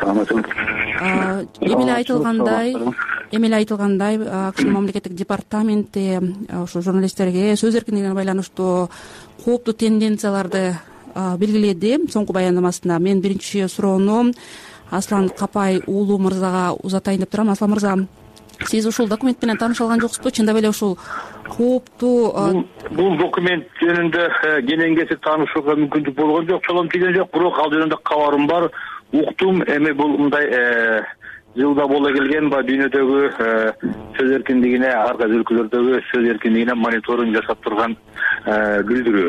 Эмеле айтылгандай АКШнын мамлекеттик департаменти ошо журналисттерге сөз эркиндигине байланыштуу кооптуу тенденцияларды белгиледи соңку баяндамасында. Мен биринчи суроону Аслан Капай уулу мырзага узатайын деп турам. Аслан мырза, сиз ушул документ менен тааныша алган жоксузбу? Чындап эле ушул кооптуу бул документ жөнүндө кенен таанышууга мүмкүнчүлүк болгон жок, чолом тийген жок, бирок ал жөнүндө кабарым бар, уктум. Эми бул мындай жылда боло келген дүйнөдөгү сөз эркиндигине, ар кайсы өлкөлөрдөгү сөз эркиндигине мониторинг жасап турган билдирүү.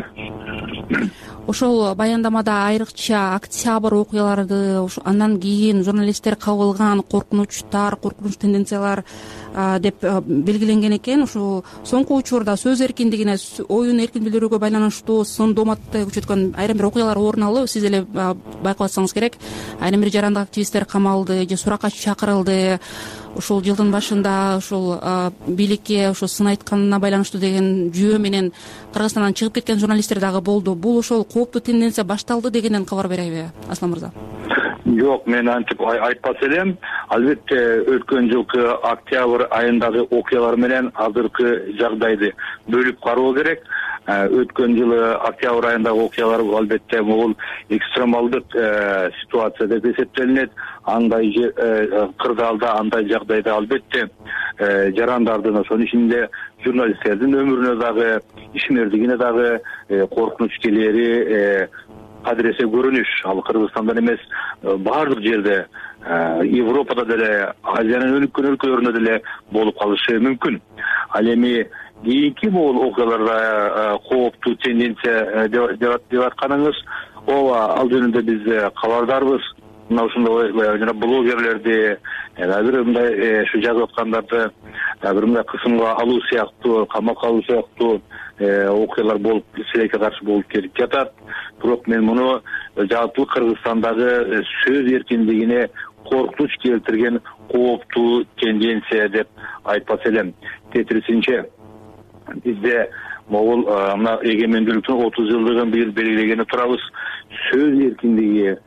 Ошол баяндамада айрыкча октябрь окуяларды, андан кийин журналисттер кабылган коркунучтар, коркунуч тенденциялар деп белгиленген экен. Ушул соңку учурда сөз эркиндигине, оюн эркин билдирүүгө байланыштуу сын дооматты күчөткөн айрым бир окуялар орун алды. Сиз эле байкап атсаңыз керек. Айрым бир жарандык активисттер камалды же суракка чакырылды. Ушул жылдын башында ушул бийликке ушу сын айтканына байланыштуу деген жүйө менен Кыргызстандан чыгып кеткен журналисттер дагы болду. Бул ошол кооптуу тенденция башталды дегенден кабар береби, Аслан мырза? Жок, мен антип айтпас элем. Албетте өткөн жылкы октябрь айындагы окуялар менен азыркы жагдайды бөлүп кароо керек. Өткөн жылы октябрь айындагы окуялар албетте бул экстремалдык ситуация деп эсептелинет. Андай кырдаалда, андай жагдайда албетте жарандардын, ошонун ичинде журналисттердин өмүрүнө дагы, ишмердигине дагы коркунуч келери кадыресе көрүнүш. Ал Кыргызстандан эмес, баардык жерде, Европада деле, Азиянын өнүккөн өлкөлөрүндө деле болуп калышы мүмкүн. Ал эми кийинки бул окуяларда кооптуу тенденция деп атканыңыз, ооба, ал жөнүндө биз кабардарбыз. Мына ушундай жана блогерлерди, бир мындай ушу жазып аткандарды бир мындай кысымга алуу сыяктуу, камакка алуу сыяктуу окуялар болуп, силекке каршы болуп келип жатат. Бирок мен муну жалпы Кыргызстандагы сөз эркиндигине коркунуч келтирген кооптуу тенденция деп айтпас элем. Тетирисинче бизде могул мына эгемендүүлүктүн 30 жылдыгын быйыл белгилегени турабыз. Сөз эркиндиги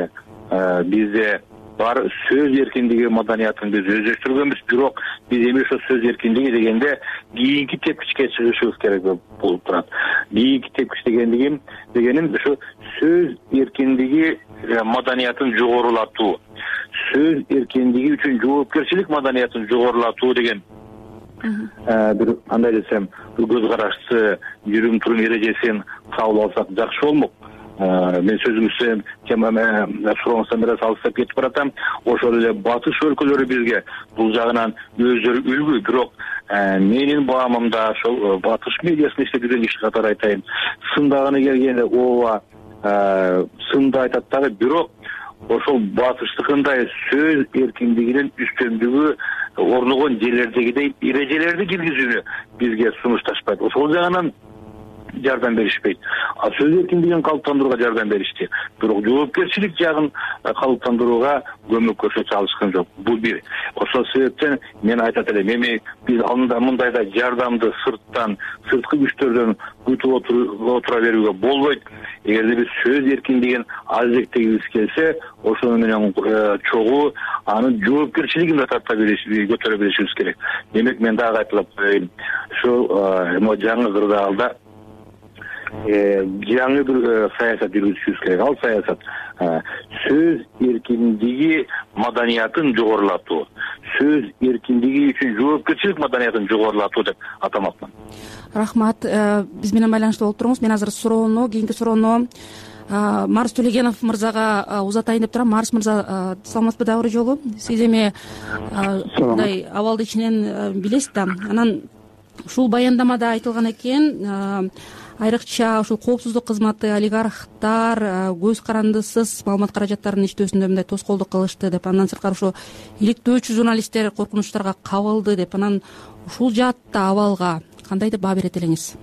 бизде бар, сөз эркиндиги маданиятын биз өздөштүргөнбүз. Бирок биз эми ошо сөз эркиндиги дегенде кийинки тепкичке чыгышыбыз керек болуп турат. Кийинки тепкич дегеним ушу сөз эркиндиги маданиятын жогорулатуу, сөз эркиндиги үчүн жоопкерчилик маданиятын жогорулатуу деген бир андай десем, бир көз карашты жүрүм турум эрежесин кабыл алсак жакшы болмок. Мен сөзүңүздө сурооңуздан бир алыстап кетип баратам. Ошол эле батыш өлкөлөрү бизге бул жагынан өздөрү үлгү. Бирок менин баамымда ошол батыш медиасында иштеп жүргөн киши катары айтайын. Сындаганы келгенде ооба сынды айтат дагы, бирок ошол батыштыкындай сөз эркиндигинин үстөмдүгү орногон жерлердегидей эрежелерди киргизүүнү бизге сунушташпайт. Ошол жагынан жардам беришпейт. Сөз эркиндигин калыптандырууга жардам беришти. Бирок жоопкерчилик жагын калыптандырууга көмөк көрсөтө алышкан жок. Бул бир. Ошол себептен мен айтат элем, эми биз мындайда жардамды сырттан, сырткы күчтөрдөн күтүп отура берүүгө болбойт. Эгерде биз сөз эркиндигин азектегибиз келсе, ошону менен чогуу анын жоопкерчилигин да көтөрө билишибиз керек. Демек мен дагы айтылып коеюн. Ушул жаңы кырдаалда жаңы бир саясат жүргүзүшүбүз керек. Ал саясат сөз эркиндиги маданиятын жогорулатуу, сөз эркиндиги үчүн жоопкерчилик маданиятын жогорулатуу деп атамакмын. Рахмат. Биз менен байланышта болуп туруңуз. Мен азыр кийинки суроону Марс Төлегенов мырзага узатайын деп турам. Марс мырза, саламатсызбы дагы бир жолу? Сиз эми мындай абалды ичинен билесиз да. Анан ушул баяндамада айтылган экен, айрыкча ушул коопсуздук кызматы олигархтар көз карандысыз маалымат каражаттарынын иштөөсүндө мындай тоскоолдук кылышты деп, андан сырткары ошо иликтөөчү журналисттер коркунучтарга кабылды деп, анан ушул жаатта абалга кандай деп баа берет элеңиз?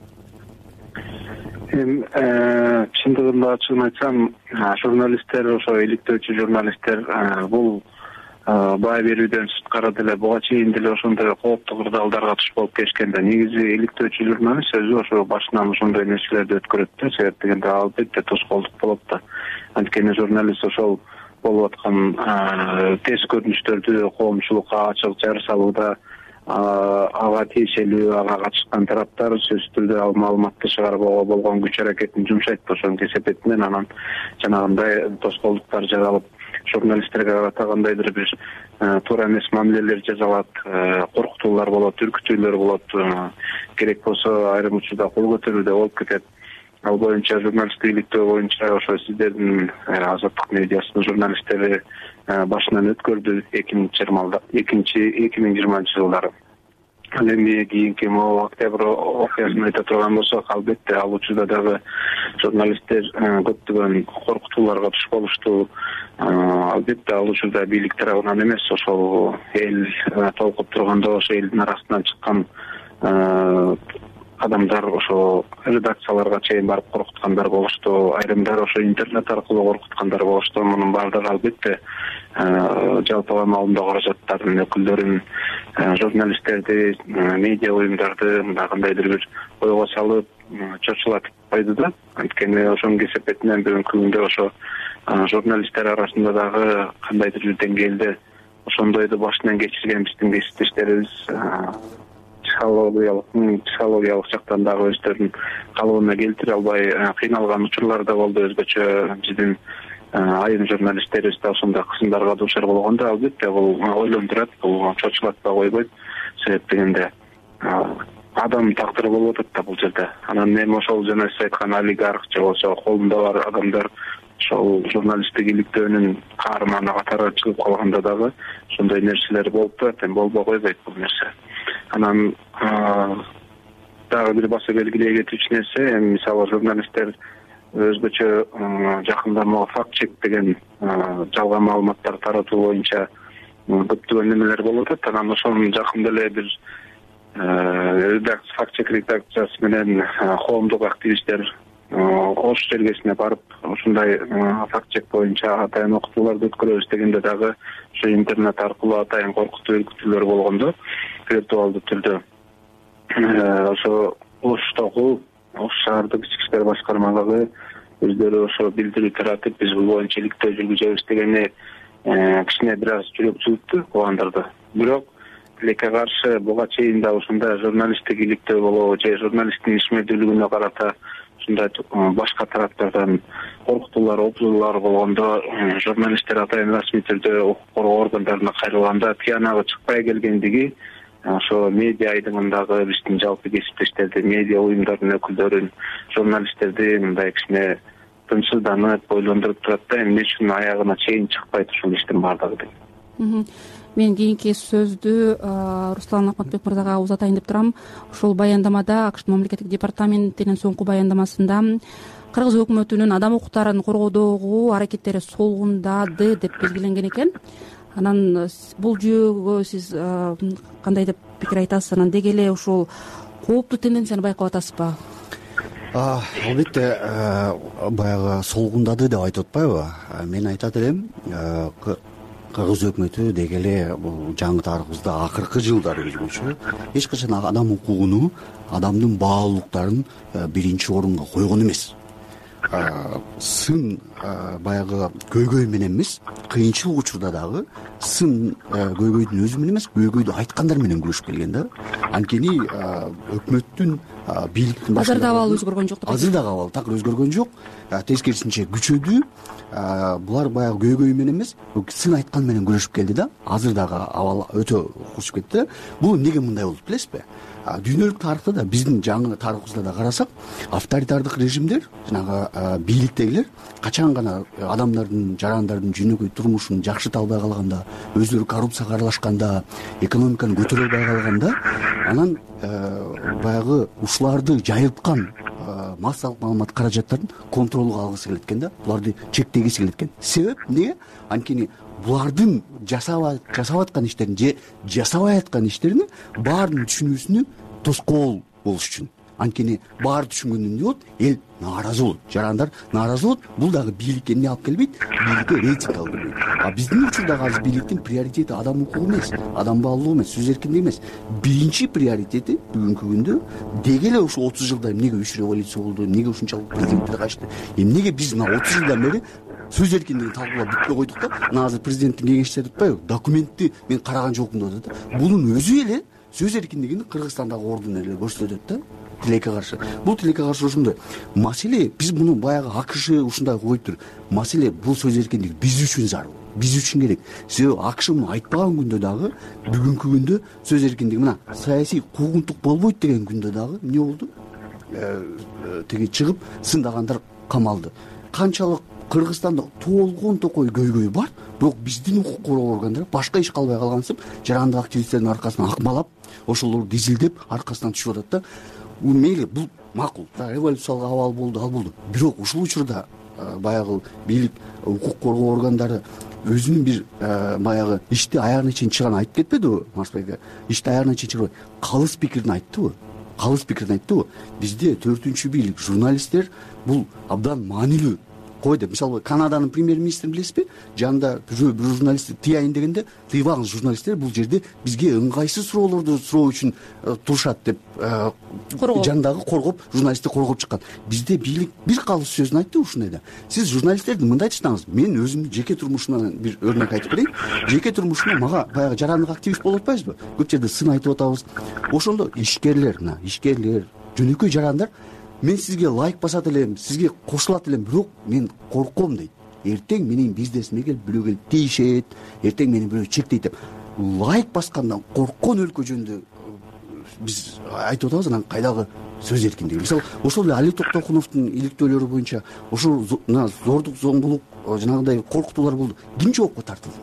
Чындыгында ачыгын айтсам, журналисттер, ошо иликтөөчү журналисттер бул баа берүүдөн сырткары деле буга чейин деле ошондой кооптуу кырдаалдарга туш болуп келишкен да. Негизи иликтөөчү журналист өзү ошо башынан ошондой нерселерди өткөрөт да. Себеп дегенде албетте тоскоолдук болот да. Анткени журналист ошол болуп аткан терс көрүнүштөрдү коомчулукка ачык жар салууда ага тиешелүү, ага катышкан тараптар сөзсүз түрдө ал маалыматты чыгарууга болгон күч аракетин жумшайт да. Ошонун кесепетинен анан жанагындай тоскоолдуктар жаралып, журналисттерге карата кандайдыр бир туура эмес мамилелер жасалат, коркутуулар болот, үркүтүүлөр болот, керек болсо айрым учурда кол көтөрүү да болуп кетет. Ал боюнча журналисттик иликтөө боюнча ошо сиздердин Азаттык медиасынын журналисттери башынан өткөрдү 2020 жылдары. Ал эми кийинки могу октябрь окуясын айта турган болсок, албетте ал учурда дагы журналисттер көптөгөн коркутууларга туш болушту. Албетте ал учурда бийлик тарабынан эмес, ошол эл толкуп турганда ошо элдин арасынан чыккан адамдар ошо редакцияларга чейин барып коркуткандар болушту. Айрымдар ошо интернет аркылуу коркуткандар болушту. Мунун баардыгы албетте жалпыга маалымдоо каражаттарынын өкүлдөрүн, журналисттерди, медиа уюмдарды мындай кандайдыр бир ойго салып чочулатып койду да. Анткени ошонун кесепетинен бүгүнкү күндө ошо журналисттер арасында дагы кандайдыр бир деңгээлде ошондойду башынан кечирген биздин кесиптештерибиз психологиялык жактан дагы өздөрүнүн калыбына келтире албай кыйналган учурлар да болду. Өзгөчө биздин айым журналисттерибиз да ошондой кысымдарга дуушар болгондо албетте бул ойлондурат, бул чочулатпай койбойт. Себеп дегенде адам тагдыры болуп атат да бул жерде. Анан эми ошол жана сиз айткан олигарх же болбосо колунда бар адамдар ошол журналисттик иликтөөнүн каарманы катары чыгып калганда дагы ошондой нерселер болуп турат. Эми болбой койбойт бул нерсе. Анан дагы бир баса белгилей кетүүчү нерсе, эми мисалы журналисттер өзгөчө жакында могу факт-чек деген жалган маалыматтар таратуу боюнча көптөгөн немелер болуп атат. Анан ошонун жакында эле бир факт-чек редакциясы менен коомдук активисттер Ош жергесине барып, ушундай факт-чек боюнча атайын окутууларды өткөрөбүз дегенде дагы ошо интернет аркылуу атайын коркутуу үркүтүүлөр болгондо виртуалдуу түрдө ошо Оштогу Ош шаардык ички иштер башкармалыгы өздөрү ошо билдирүү таратып, биз бул боюнча иликтөө жүргүзөбүз дегени кичине бир аз жүрөк жылытты кубандырды. Бирок тилекке каршы буга чейин да ушундай журналисттик иликтөө болобу же журналисттин ишмердүүлүгүнө карата ушундай башка тараптардан коркутуулар, обзулуулар болгондо журналисттер атайын расмий түрдө укук коргоо органдарына кайрылганда тыянагы чыкпай келгендиги ошо медиа айдыңындагы биздин жалпы кесиптештерди, медиа уюмдардын өкүлдөрүн, журналисттерди мындай кичине тынчсызданып, ойлондуруп турат да, эмне үчүн аягына чейин чыкпайт ушул иштин баардыгы деп. Мен кийинки сөздү Руслан Акматбек мырзага узатайын деп турам. Ушул баяндамада АКШтын мамлекеттик департаментинин соңку баяндамасында кыргыз өкмөтүнүн адам укуктарын коргоодогу аракеттери солгундады деп белгиленген экен. Анан бул жүйөгө сиз кандай деп пикир айтасыз? Анан деги эле ушул кооптуу тенденцияны байкап атасызбы? Албетте баягы солгундады деп айтып атпайбы? Мен айтат элем, кыргыз өкмөтү деги эле бул жаңы тарыхыбызда акыркы жылдары өзгөчө эч качан адам укугуну, адамдын баалуулуктарын биринчи орунга койгон эмес. Сын баягы көйгөй менен эмес, кыйынчылык учурда дагы сын көйгөйдүн өзү менен эмес, көйгөйдү айткандар менен күрөшүп келген да. Анткени өкмөттүн бийликтин азыр да абал өзгөргөн жок. Азыр дагы абал так өзгөргөн жок. Тескерисинче күчөдү. Булар баягы көйгөй менен эмес, сын айткан менен күрөшүп келди да. Азыр дагы абал өтө курчуп кетти. Бул эмнеге мындай болду билесизби? Дүйнөлүк тарыхта да биздин жаңы тарыхыбызда да карасак, авторитардык режимдер, жанагы бийликтегилер качан гана адамдардын, жарандардын жөнөкөй турмушун жакшы албай калганда, өздөрү коррупцияга аралашканда, экономиканы көтөрө албай калганда, анан баягы ушуларды жайылткан массалык маалымат каражаттарын контролго алгысы келет экен да, буларды чектегиси келет экен. Себеп эмнеге? Анткени булардын жасап аткан иштерин же жасабай аткан иштерини баарын түшүнүүсүнө тоскоол болуш үчүн. Анткени баары түшүнгөндө эмне болот? Эл нааразы болот, жарандар нааразы болот. Бул дагы бийликке эмне алып келбейт? Бийликке рейтинг алып келбейт. А биздин учурдагы азыр бийликтин приоритети адам укугу эмес, адам баалуу эмес, сөз эркиндиги эмес. Биринчи приоритети бүгүнкү күндө деги эле ушул 30 жылда эмнеге 3 революция болду, эмнеге ушунчалык президенттер качты, эмнеге биз мына 30 жылдан бери сөз эркиндигин талкуулап бүтпөй койдук да. Мына азыр президенттин кеңешчиси атпайбы? Документти мен караган жокмун деп атат да. Бунун өзү эле сөз эркиндигин Кыргызстандагы ордуна эле көрсөтөт да. Тилекке каршы. Бул тилекке каршы ошондой. Маселе биз муну баягы АКШ ушундай коюп тур. Маселе бул сөз эркиндиги биз үчүн зарыл. Биз үчүн керек. Себеби АКШ муну айтпаган күндө дагы бүгүнкү күндө сөз эркиндиги мына саясий куугунтук болбойт деген күндө дагы эмне болду? Тиги чыгып сындагандар камалды. Канчалык Кыргызстанда толгон токой көйгөй бар, бирок биздин укук коргоо органдары башка иш калбай калгансып, жарандык активисттердин аркасынан акмалап, ошолорду дизилдеп аркасынан түшүп атат да. Мейли бул макул. Революциялык абал болду, ал болду. Бирок ушул учурда баягы бийлик, укук коргоо органдары өзүнүн бир баягы ишти аягына чейин чыган айтып кетпедиби, Марсбек? Ишти аягына чейин чыгып, калыс пикирин айтты. Бизде 4-күнчү бийлик, журналисттер бул абдан маанилүү. Койду. Мисалы Канаданын премьер-министрин билесизби? Жанында бир журналист тыяйын дегенде, тыйбаган журналисттер бул жерде бизге ыңгайсыз суроолорду суроо үчүн турушат деп жандагы коргоп, журналистти коргоп чыккан. Бизде бийлик бир калыс сөзүн айтты ушундай да. Сиз журналисттерди мындай айтсаңыз, мен өзүмдүн жеке турмушумдан бир өрнөк айтып берейин. Жеке турмушумда мага баягы жарандык активист болуп атпайсызбы? Көп жерде сын айтып атабыз. Ошондо ишкерлер, жөнөкөй жарандар мен сизге лайк басат элем, сизге кошулат элем, бирок мен корком дейт. Эртең менин бизнесиме келип бирөө келип тийишет, эртең мени бирөө чектейт деп. Лайк баскандан корккон өлкө жөнүндө биз айтып атабыз, анан кайдагы сөз эркиндиги. Мисалы, ошол эле Али Токтокуновдун иликтөөлөрү боюнча ошол зордук, зомбулук, жанагындай коркутуулар болду. Ким жоопко тартылды?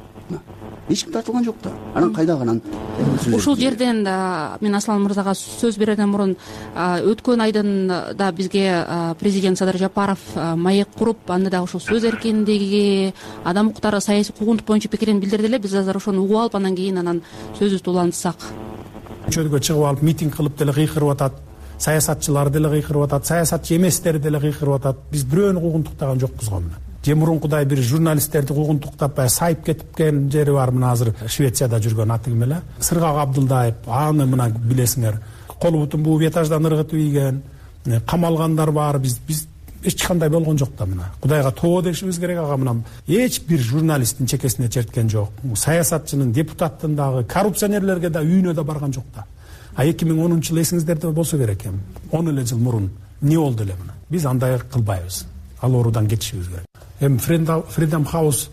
Эч ким тартылган жок да. Анан кайдагы ушул жерден мен Аслан мырзага сөз берерден мурун өткөн айдын да бизге президент Садыр Жапаров маек куруп, анда дагы ушул сөз эркиндиги, адам укуктары, саясий куугунтук боюнча пикирин билдирди эле. Биз азыр ошону угуп алып, анан кийин сөзүбүздү улантсак. Көчөгө чыгып алып митинг кылып деле кыйкырып атат, саясатчылар деле кыйкырып атат, саясатчы эместер деле кыйкырып атат. Биз бирөөнү куугунтуктаган жокпуз го мына. Же мурункудай бир журналисттерди куугунтуктап сайып кеткен жери бар. Мына азыр Швецияда жүргөн аты ким эле? Сыргак Абдылдаев. Аны мына билесиңер. Кол бутун бууп этаждан ыргытып ийген, камалгандар бар. Биз эч кандай болгон жок да мына. Кудайга тоо дешибиз керек. Ага мына эч бир журналисттин чекесине черткен жок. Саясатчынын, депутаттын дагы, коррупционерлерге да үйүнө да барган жок да. 2010-жылы эсиңиздерде болсо керек эми. 10 эле жыл мурун эмне болду эле мына. Биз андай кылбайбыз. Ал оруудан кетишибиз керек. Эми Freedom House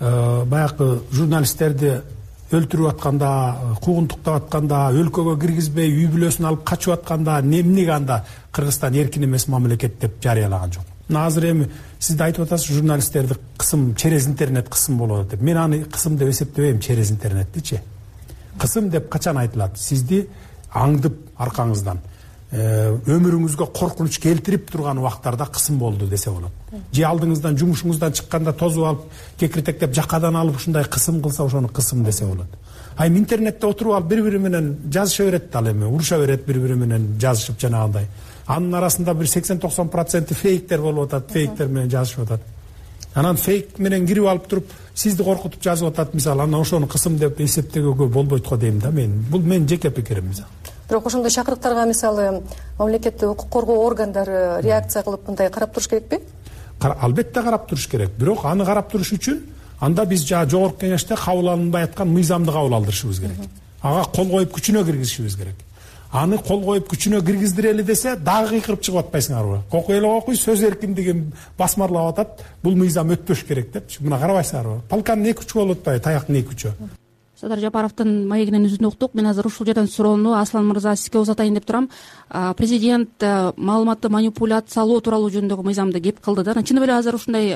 баягы журналисттерди өлтүрүп атканда, куугунтуктап атканда, өлкөгө киргизбей, үй бүлөсүн алып качып атканда, эмнеге анда Кыргызстан эркин эмес мамлекет деп жарыялаган жок? Мына азыр эми сиз да айтып атасыз, журналисттерди кысым, через интернет кысым болуп атат деп. Мен аны кысым деп эсептебейм, через интернеттичи. Кысым деп качан айтылат? Сизди аңдып аркаңыздан өмүрүңүзгө коркунуч келтирип турган убактарда кысым болду десе болот. Же алдыңыздан жумушуңуздан чыкканда тозуп алып, кекиртектеп жакадан алып ушундай кысым кылса, ошону кысым десе болот. Айым интернетте отуруп алып бири-бири менен жазыша берет да, ал эми уруша берет бири-бири менен жазышып жанагындай. Анын арасында бир 80-90% фейктер болуп атат, фейктер менен жазышып атат. Анан фейк менен кирип алып туруп сизди коркутуп жазып атат, мисалы, анан ошону кысым деп эсептегөөгө болбойт го дейм да мен. Бул менин жеке пикирим. Бирок ошондой чакырыктарга мисалы мамлекеттик укук коргоо органдары реакция кылып мындай карап туруш керекпи? Албетте карап туруш керек. Бирок аны карап туруш үчүн анда биз жогорку кеңеште кабыл алынбай аткан мыйзамды кабыл алдырышыбыз керек. Ага кол коюп күчүнө киргизишибиз керек. Аны кол коюп күчүнө киргиздирели десе, дагы кыйкырып чыгып атпайсыңарбы? Окуй эле окуй, сөз эркиндигин басмарлап атат. Бул мыйзам өтпөш керек депчи. Мына карабайсыңарбы? Полканын эки учу болуп атпайбы? Таяктын эки учу. Садыр Жапаровдун маегинен үзүндү уктук. Мен азыр ушул жерден суроону Аслан мырза сизге узатайын деп турам. Президент маалыматты манипуляциялоо тууралуу жөнүндөгү мыйзамды кеп кылды да. Чын эле азыр ушундай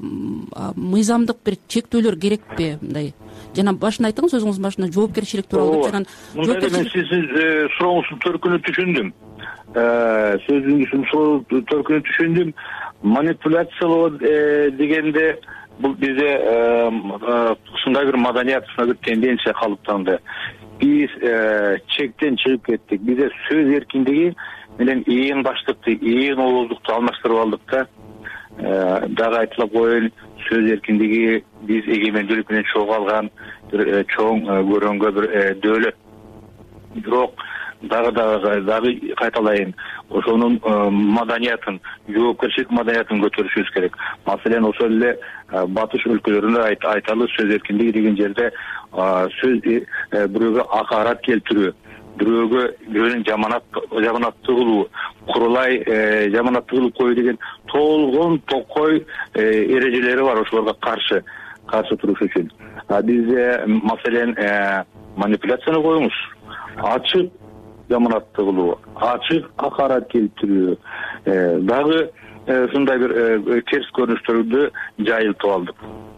мыйзамдык бир чектөөлөр керекпи? Мындай жана башында айттыңыз, сөзүңүздүн башында жоопкерчилик тууралуу деп, жана мындай мен сиздин сурооңуздун төркүнүн түшүндүм. сөзүңүздүн төркүнү түшүндүм. Манипуляциялоо дегенде бул бизде ушундай бир маданият, ушундай бир тенденция калыптанды. Биз чектен чыгып кеттик. Бизде сөз эркиндиги менен ээн баштыкты, ээн ооздукту алмаштырып алдык да. Дагы айтылып коеюн, сөз эркиндиги биз эгемендүүлүк менен чогулган бир чоң көрөнгө бир дөөлөт. Бирок дагы кайталайын, ошонун маданиятын, жоопкерчилик маданиятын көтөрүшүбүз керек. Маселен, ошол эле батыш өлкөлөрүндө айталы сөз эркиндиги деген жерде сөз бирөөгө акарат келтирүү, бирөөнүн жаманаттык кылуу, курулай жаманаттык кылып коюу деген толгон токой эрежелери бар ошолорго каршы туруш үчүн. Бизде маселен манипуляцияны коюңуз, ачык жаманаттык кылуу, ачык акарат келтирүү, дагы ушундай бир терс көрүнүштөрдү жайылтып алдык.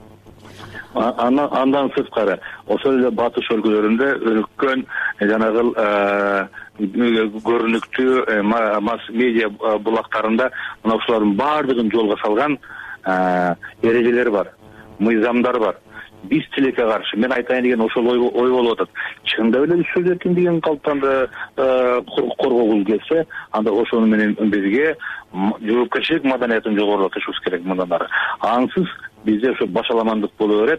Андан сырткары ошол эле батыш өлкөлөрүндө өнүккөн жанагыл көрүнүктүү масс медиа булактарында мына ушулардын баардыгын жолго салган эрежелер бар, мыйзамдар бар. Биз тилекке каршы, мен айтайын деген ошол ой болуп атат. Чындап эле сөз эркиндигин калыптанды коргогул келсе, анда ошону менен бизге жоопкерчилик маданиятын жогорулатышыбыз керек мындан ары. Ансыз бизде ошо башаламандык боло берет.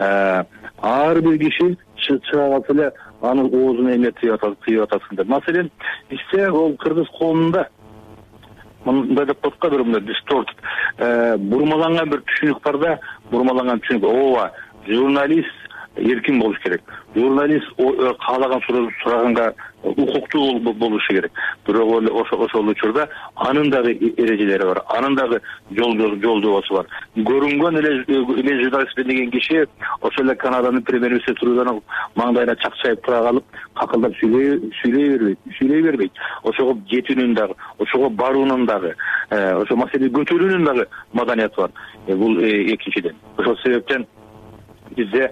Ар бир киши чыга калса эле анын оозуна эме тыйып атасың деп. Маселен, бизде ол кыргыз коомунда мындай деп коет го, бир мындай дисторт, бурмаланган бир түшүнүк бар да, бурмаланган түшүнүк. Ооба, журналист эркин болуш керек. Журналист каалаган сураганга укуктуу болушу керек. Бирок ошол учурда анын дагы эрежелери бар, анын дагы жолдобосу бар. Көрүнгөн эле журналистпен деген киши ошол эле Канаданын премьер-министри туруудан маңдайына чакчайып тура калып, какылдап сүйлөй бербейт. Ошого жетүүнүн дагы, ошого баруунун дагы, ошо маселени көтөрүүнүн дагы маданияты бар. Бул экинчиден. Ошол себептен бизде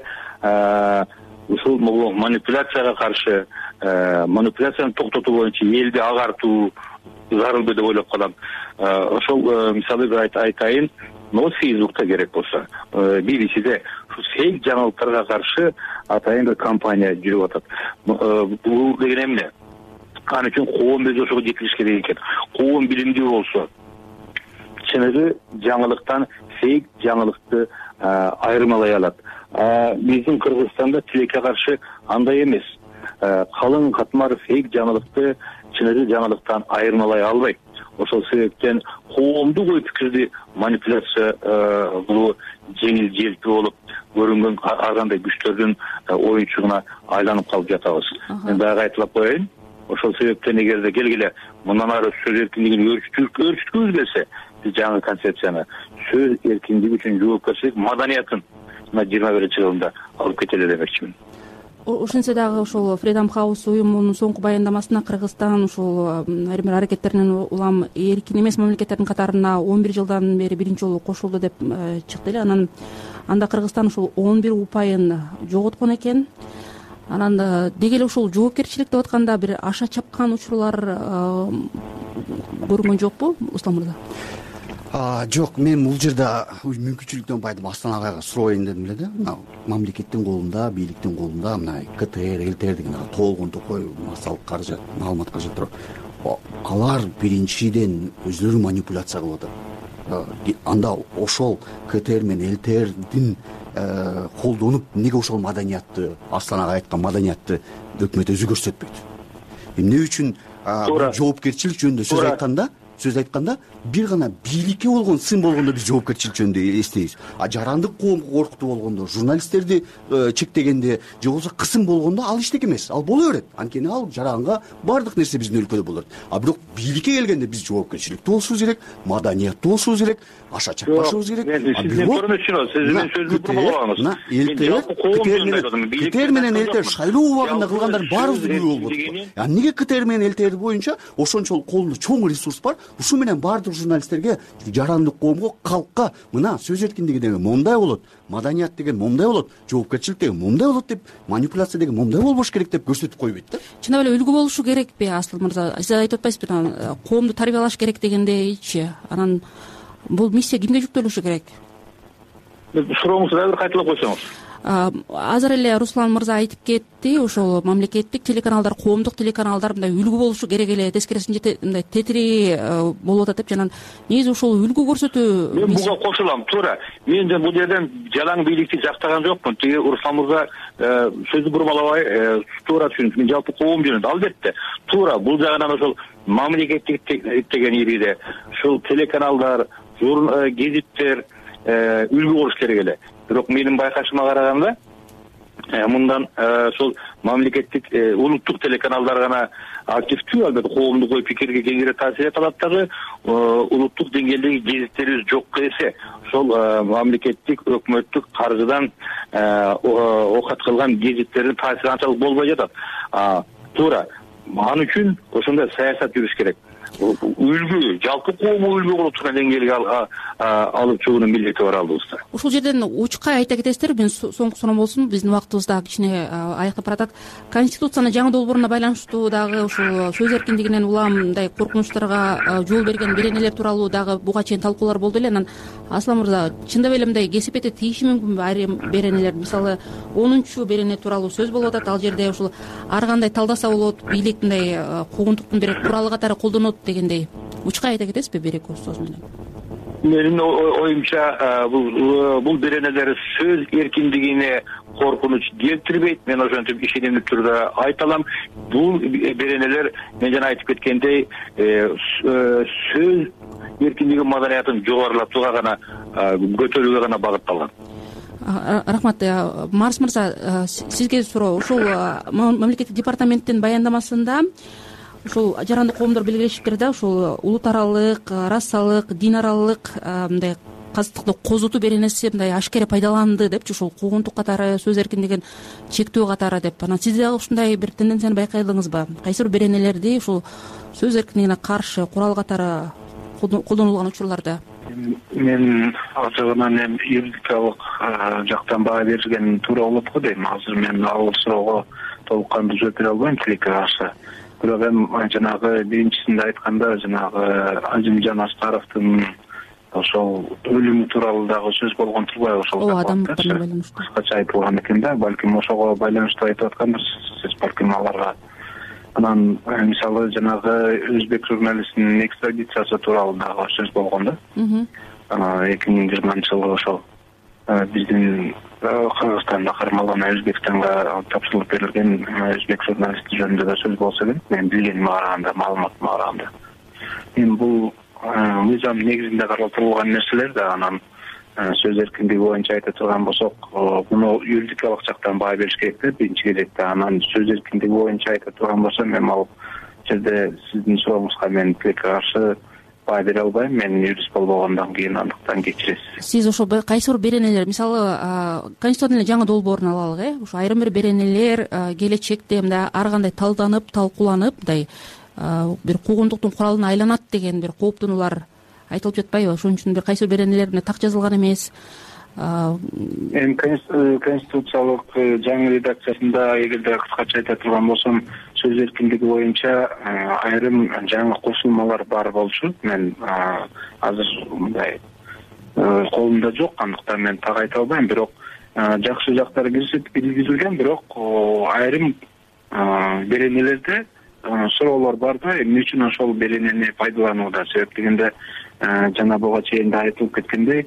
ушул манипуляцияга каршы, манипуляцияны токтотуу боюнча элди агартуу зарыл деп ойлоп калам. Ошол мисалы бир айтайын, Фейсбукта керек болсо, BBC'де фейк жаңылыктарга каршы атайын бир компания жүрүп атат. Бул деген эмне? Аны үчүн коом өзү ошого жетилиш керек экен. Коом билимдүү болсо, чыныгы жаңылыктан фейк жаңылыкты айырмалай алат. Биздин Кыргызстанда тилекке каршы андай эмес. Калың катмар фейк жаңылыкты чыныгы жаңылыктан айырмалай албайт. Ошол себептен коомдук ой пикирди манипуляция кылуу жеңил желпи болуп, көрүнгөн ар кандай күчтөрдүн оюнчугуна айланып калып жатабыз. Мен дагы айтылып коеюн. Ошол себептен эгерде келгиле мындан ары сөз эркиндигин өөрчүткүбүз келсе, биз жаңы концепцияны сөз эркиндиги үчүн жоопкерчилик маданиятын 21-жылында алып кетели демекчимин. Ошентсе дагы ошол Freedom House уюмунун соңку баяндамасына Кыргызстан ушул ар бир аракеттеринен улам эркин эмес мамлекеттердин катарына 11 жылдан бери биринчи жолу кошулду деп чыкты эле. Анда Кыргызстан ушул 11 упайын жоготкон экен. Анан деги эле ушул жоопкерчилик деп атканда бир аша чапкан учурлар көрүнгөн жокпу, Услан мырза? Жок, мен бул жерде мүмкүнчүлүктөн бай баштан агайга сурайын дедим эле да. Мамлекеттин колунда, бийликтин колунда мына КТР, ЛТР деген толгон токой массалык каражат, маалымат каражат турат. Алар биринчиден өзүлөрү манипуляция кылып атат. Анда ошол КТР менен ЛТРдин колдонуп, неге ошол маданиятты, Аслан ага айткан маданиятты өкмөт өзү көрсөтпөйт? Эмне үчүн жоопкерчилик жөнүндө сөз айтканда бир гана бийликке болгон сын болгондо биз жоопкерчилик жөнүндө эстейбиз. Жарандык коомго коркутуу болгондо, журналисттерди чектегенде же болбосо кысым болгондо ал иштек эмес. Ал боло берет. Анткени ал жаранга баардык нерсе биздин өлкөдө болот. Бирок бийликке келгенде биз жоопкерчиликтүү болушубуз керек, маданияттуу болушубуз керек, аша чакпашыбыз керек. КТР менен ЛТР шайлоо убагында кылгандардын баарыбызды күбө болуп атат. Неге КТР менен ЛТР боюнча ошончолук колунда чоң ресурс бар, ушу менен баардык журналисттерге, жарандык коомго, калкка мына сөз эркиндиги деген момундай болот, маданият деген момундай болот, жоопкерчилик деген момундай болот деп, манипуляция деген момундай болбош керек деп көрсөтүп койбойт да. Чындап эле үлгү болушу керекпи Аслым мырза? Сиз айтып атпайсызбы, коомду тарбиялаш керек дегендейчи? Анан бул миссия кимге жүктөлүшү керек? Сурооңузду дагы бир кайталап койсоңуз. Азыр эле Руслан мырза айтып кетти, ошол мамлекеттик телеканалдар, коомдук телеканалдар мындай үлгү болушу керек эле, тескерисинче мындай тетири болуп атат деп. Жана негизи ошол үлгү көрсөтүү. Мен буга кошулам, туура. Мен бул жерден жалаң бийликти жактаган жокмун. Тиги Руслан мырза сөздү бурмалабай туура түшүнүп, мен жалпы коом жөнүндө албетте туура бул жагынан ошол мамлекеттик деген ириде ушул телеканалдар, гезиттер үлгү болуш керек эле. Бирок менин байкашыма караганда мындан ошол мамлекеттик улуттук телеканалдар гана активдүү, албетте коомдук ой пикирге кеңирээк таасир эте алат дагы. Улуттук деңгээлдеги гезиттерибиз жокко эсе ошол мамлекеттик өкмөттүк каржыдан оокат кылган гезиттердин таасири анчалык болбой жатат. Туура ал үчүн ошондой саясат жүрүш керек. Үлгү, жалпы коомго үлгү болуп турган деңгээлге алып чыгуунун милдети бар алдыбызда. Ушул жерден учкай айта кетесиздерби? Мен соңку суроом болсун, биздин убактыбыз дагы кичине аяктап баратат. Конституциянын жаңы долбооруна байланыштуу дагы ушул сөз эркиндигинен улам мындай коркунучтарга жол берген беренелер тууралуу дагы буга чейин талкуулар болду эле. Анан Аслан мырза, чындап эле мындай кесипетти тийиши мүмкүнбү айрым беренелер? Мисалы 10 берене тууралуу сөз болуп атат. Ал жерде ушул ар кандай талдаса болот, бийлик мындай куугунтуктун бир куралы катары колдонот дегендей. Учкай айта кетесизби бир-эки сөз менен? Менин оюмча бул беренелер сөз эркиндигине коркунуч келтирбейт. Мен ошентип ишенимдүү түрдө айта алам. Бул беренелер мен жана айтып кеткендей сөз эркиндиги маданиятын жогорулатууга гана, көтөрүүгө гана багытталган. Рахмат. Марс мырза, сизге суроо. Ушул мамлекеттик департаменттин баяндамасында ушул жарандык коомдор белгилешиптир да, ушул улут аралык, расалык, дин аралык мындай казыктыкты козутуу беренеси мындай ашкере пайдаланды депчи, ушул куугунтук катары, сөз эркиндигин чектөө катары деп. Анан сиз дагы ушундай бир тенденцияны байкадыңызбы? Кайсы бир беренелерди ушул сөз эркиндигине каршы курал катары колдонулган учурларда? Мен ал жагынан эми юридикалык жактан баа берген туура болот го дейм. Азыр мен ал суроого толук кандуу жооп бере албайм тилекке каршы. Бирок эми жанагы биринчисинде айтканда жанагы Азимжан Аскаровдун ошол өлүмү тууралуу дагы сөз болгон турбайбы? Ошол кыскача айтылган экен да, балким ошого байланыштуу айтып аткандыр сиз, балким аларга. Анан мисалы жанагы өзбек журналистинин экстрадициясы тууралуу дагы сөз болгон да. 2020-жылы ошол биздин Кыргызстанда кармалган Өзбекстанга тапшырылып берилген өзбек журналисти жөнүндө да сөз болсо керек. Мен билгениме караганда, маалыматыма караганда. Эми бул мыйзам негизинде каралтылган нерселер да. Анан сөз эркиндиги боюнча айта турган болсок, муну юридикалык жактан баа бериш керек да биринчи кезекте. Анан сөз эркиндиги боюнча айта турган болсом, мен ал жерде сиздин сурооңузга мен тилекке каршы баа бере албайм. Мен юрист болбогондон кийин андыктан кечиресиз. Сиз ошол кайсы бир беренелер, мисалы Конституциянын жаңы долбоорун алалы, ошо айрым бир беренелер келечекте мындай ар кандай талданып, талкууланып, мындай бир куугунтуктун куралына айланат деген бир кооптонуулар айтылып жатпайбы? Ошон үчүн бир кайсы беренелер так жазылган эмес. Эми конституциялык жаңы редакциясында эгерде кыскача айта турган болсом, сөз эркиндиги боюнча айрым жаңы кошулмалар бар болчу. Мен азыр мындай колумда жок, андыктан мен так айта албайм. Бирок жакшы жактары киргизилген, бирок айрым беренелерде суроолор бар да. Эмне үчүн ошол беренени пайдаланууда? Себеп дегенде жана буга чейин да айтылып кеткендей,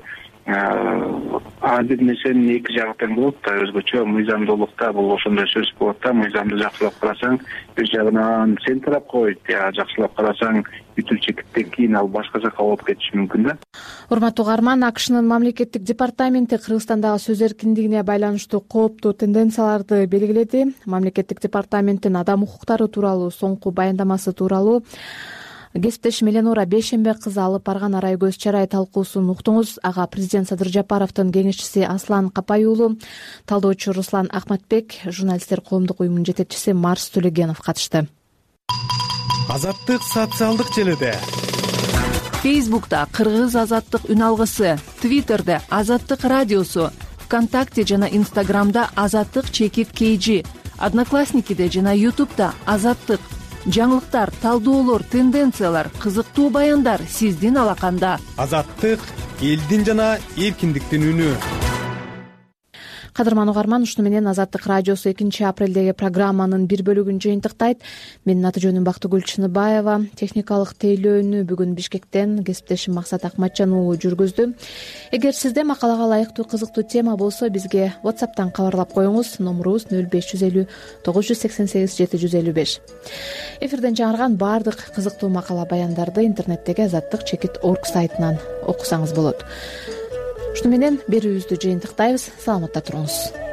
ар бир нерсенин эки жагы тең болот да. Өзгөчө мыйзамдуулукта бул ошондой сөз болот да. Мыйзамды жакшылап карасаң, бир жагынан сен тарап койт, жакшылап карасаң бүтүн чекиттен кийин ал башка жака болуп кетиши мүмкүн да. Урматтуу угарман, АКШнын мамлекеттик департаменти Кыргызстандагы сөз эркиндигине байланыштуу кооптуу тенденцияларды белгиледи. Мамлекеттик департаменттин адам укуктары тууралуу соңку баяндамасы тууралуу кесиптешим Эленора Бейшембе кызы алып барган арай көз чарай талкуусун уктуңуз. Ага президент Садыр Жапаровдун кеңешчиси Аслан Капай уулу, талдоочу Руслан Ахматбек, журналисттер коомдук уюмунун жетекчиси Марс Төлегенов катышты. Азаттык социалдык желиде Фейсбукта Кыргыз азаттык үн алгысы, Твиттерде Азаттык радиосу, ВКонтакте жана Инстаграмда Азаттык _KG, Одноклассникиде жана Ютубда Азаттык. Жаңылыктар, талдоолор, тенденциялар, кызыктуу баяндар сиздин алаканда. Азаттык — элдин жана эркиндиктин үнү. Кадырман угарман, ушуну менен Азаттык радиосу 2-апрелдеги программанын бир бөлүгүн жыйынтыктайт. Менин аты жөнүм Бактыгүл Чыныбаева. Техникалык тейлөөнү бүгүн Бишкектен кесиптешим Максат Акматжан уулу жүргүздү. Эгер сизде макалага ылайыктуу кызыктуу тема болсо, бизге WhatsApp'тан кабарлап коюңуз. Номурубуз 0550 988 755. Эфирден жаңырган баардык кызыктуу макала баяндарды интернеттеги azattik.org сайтынан окусаңыз болот. Ушуну менен берүүбүздү жыйынтыктайбыз. Саламатта туруңуз.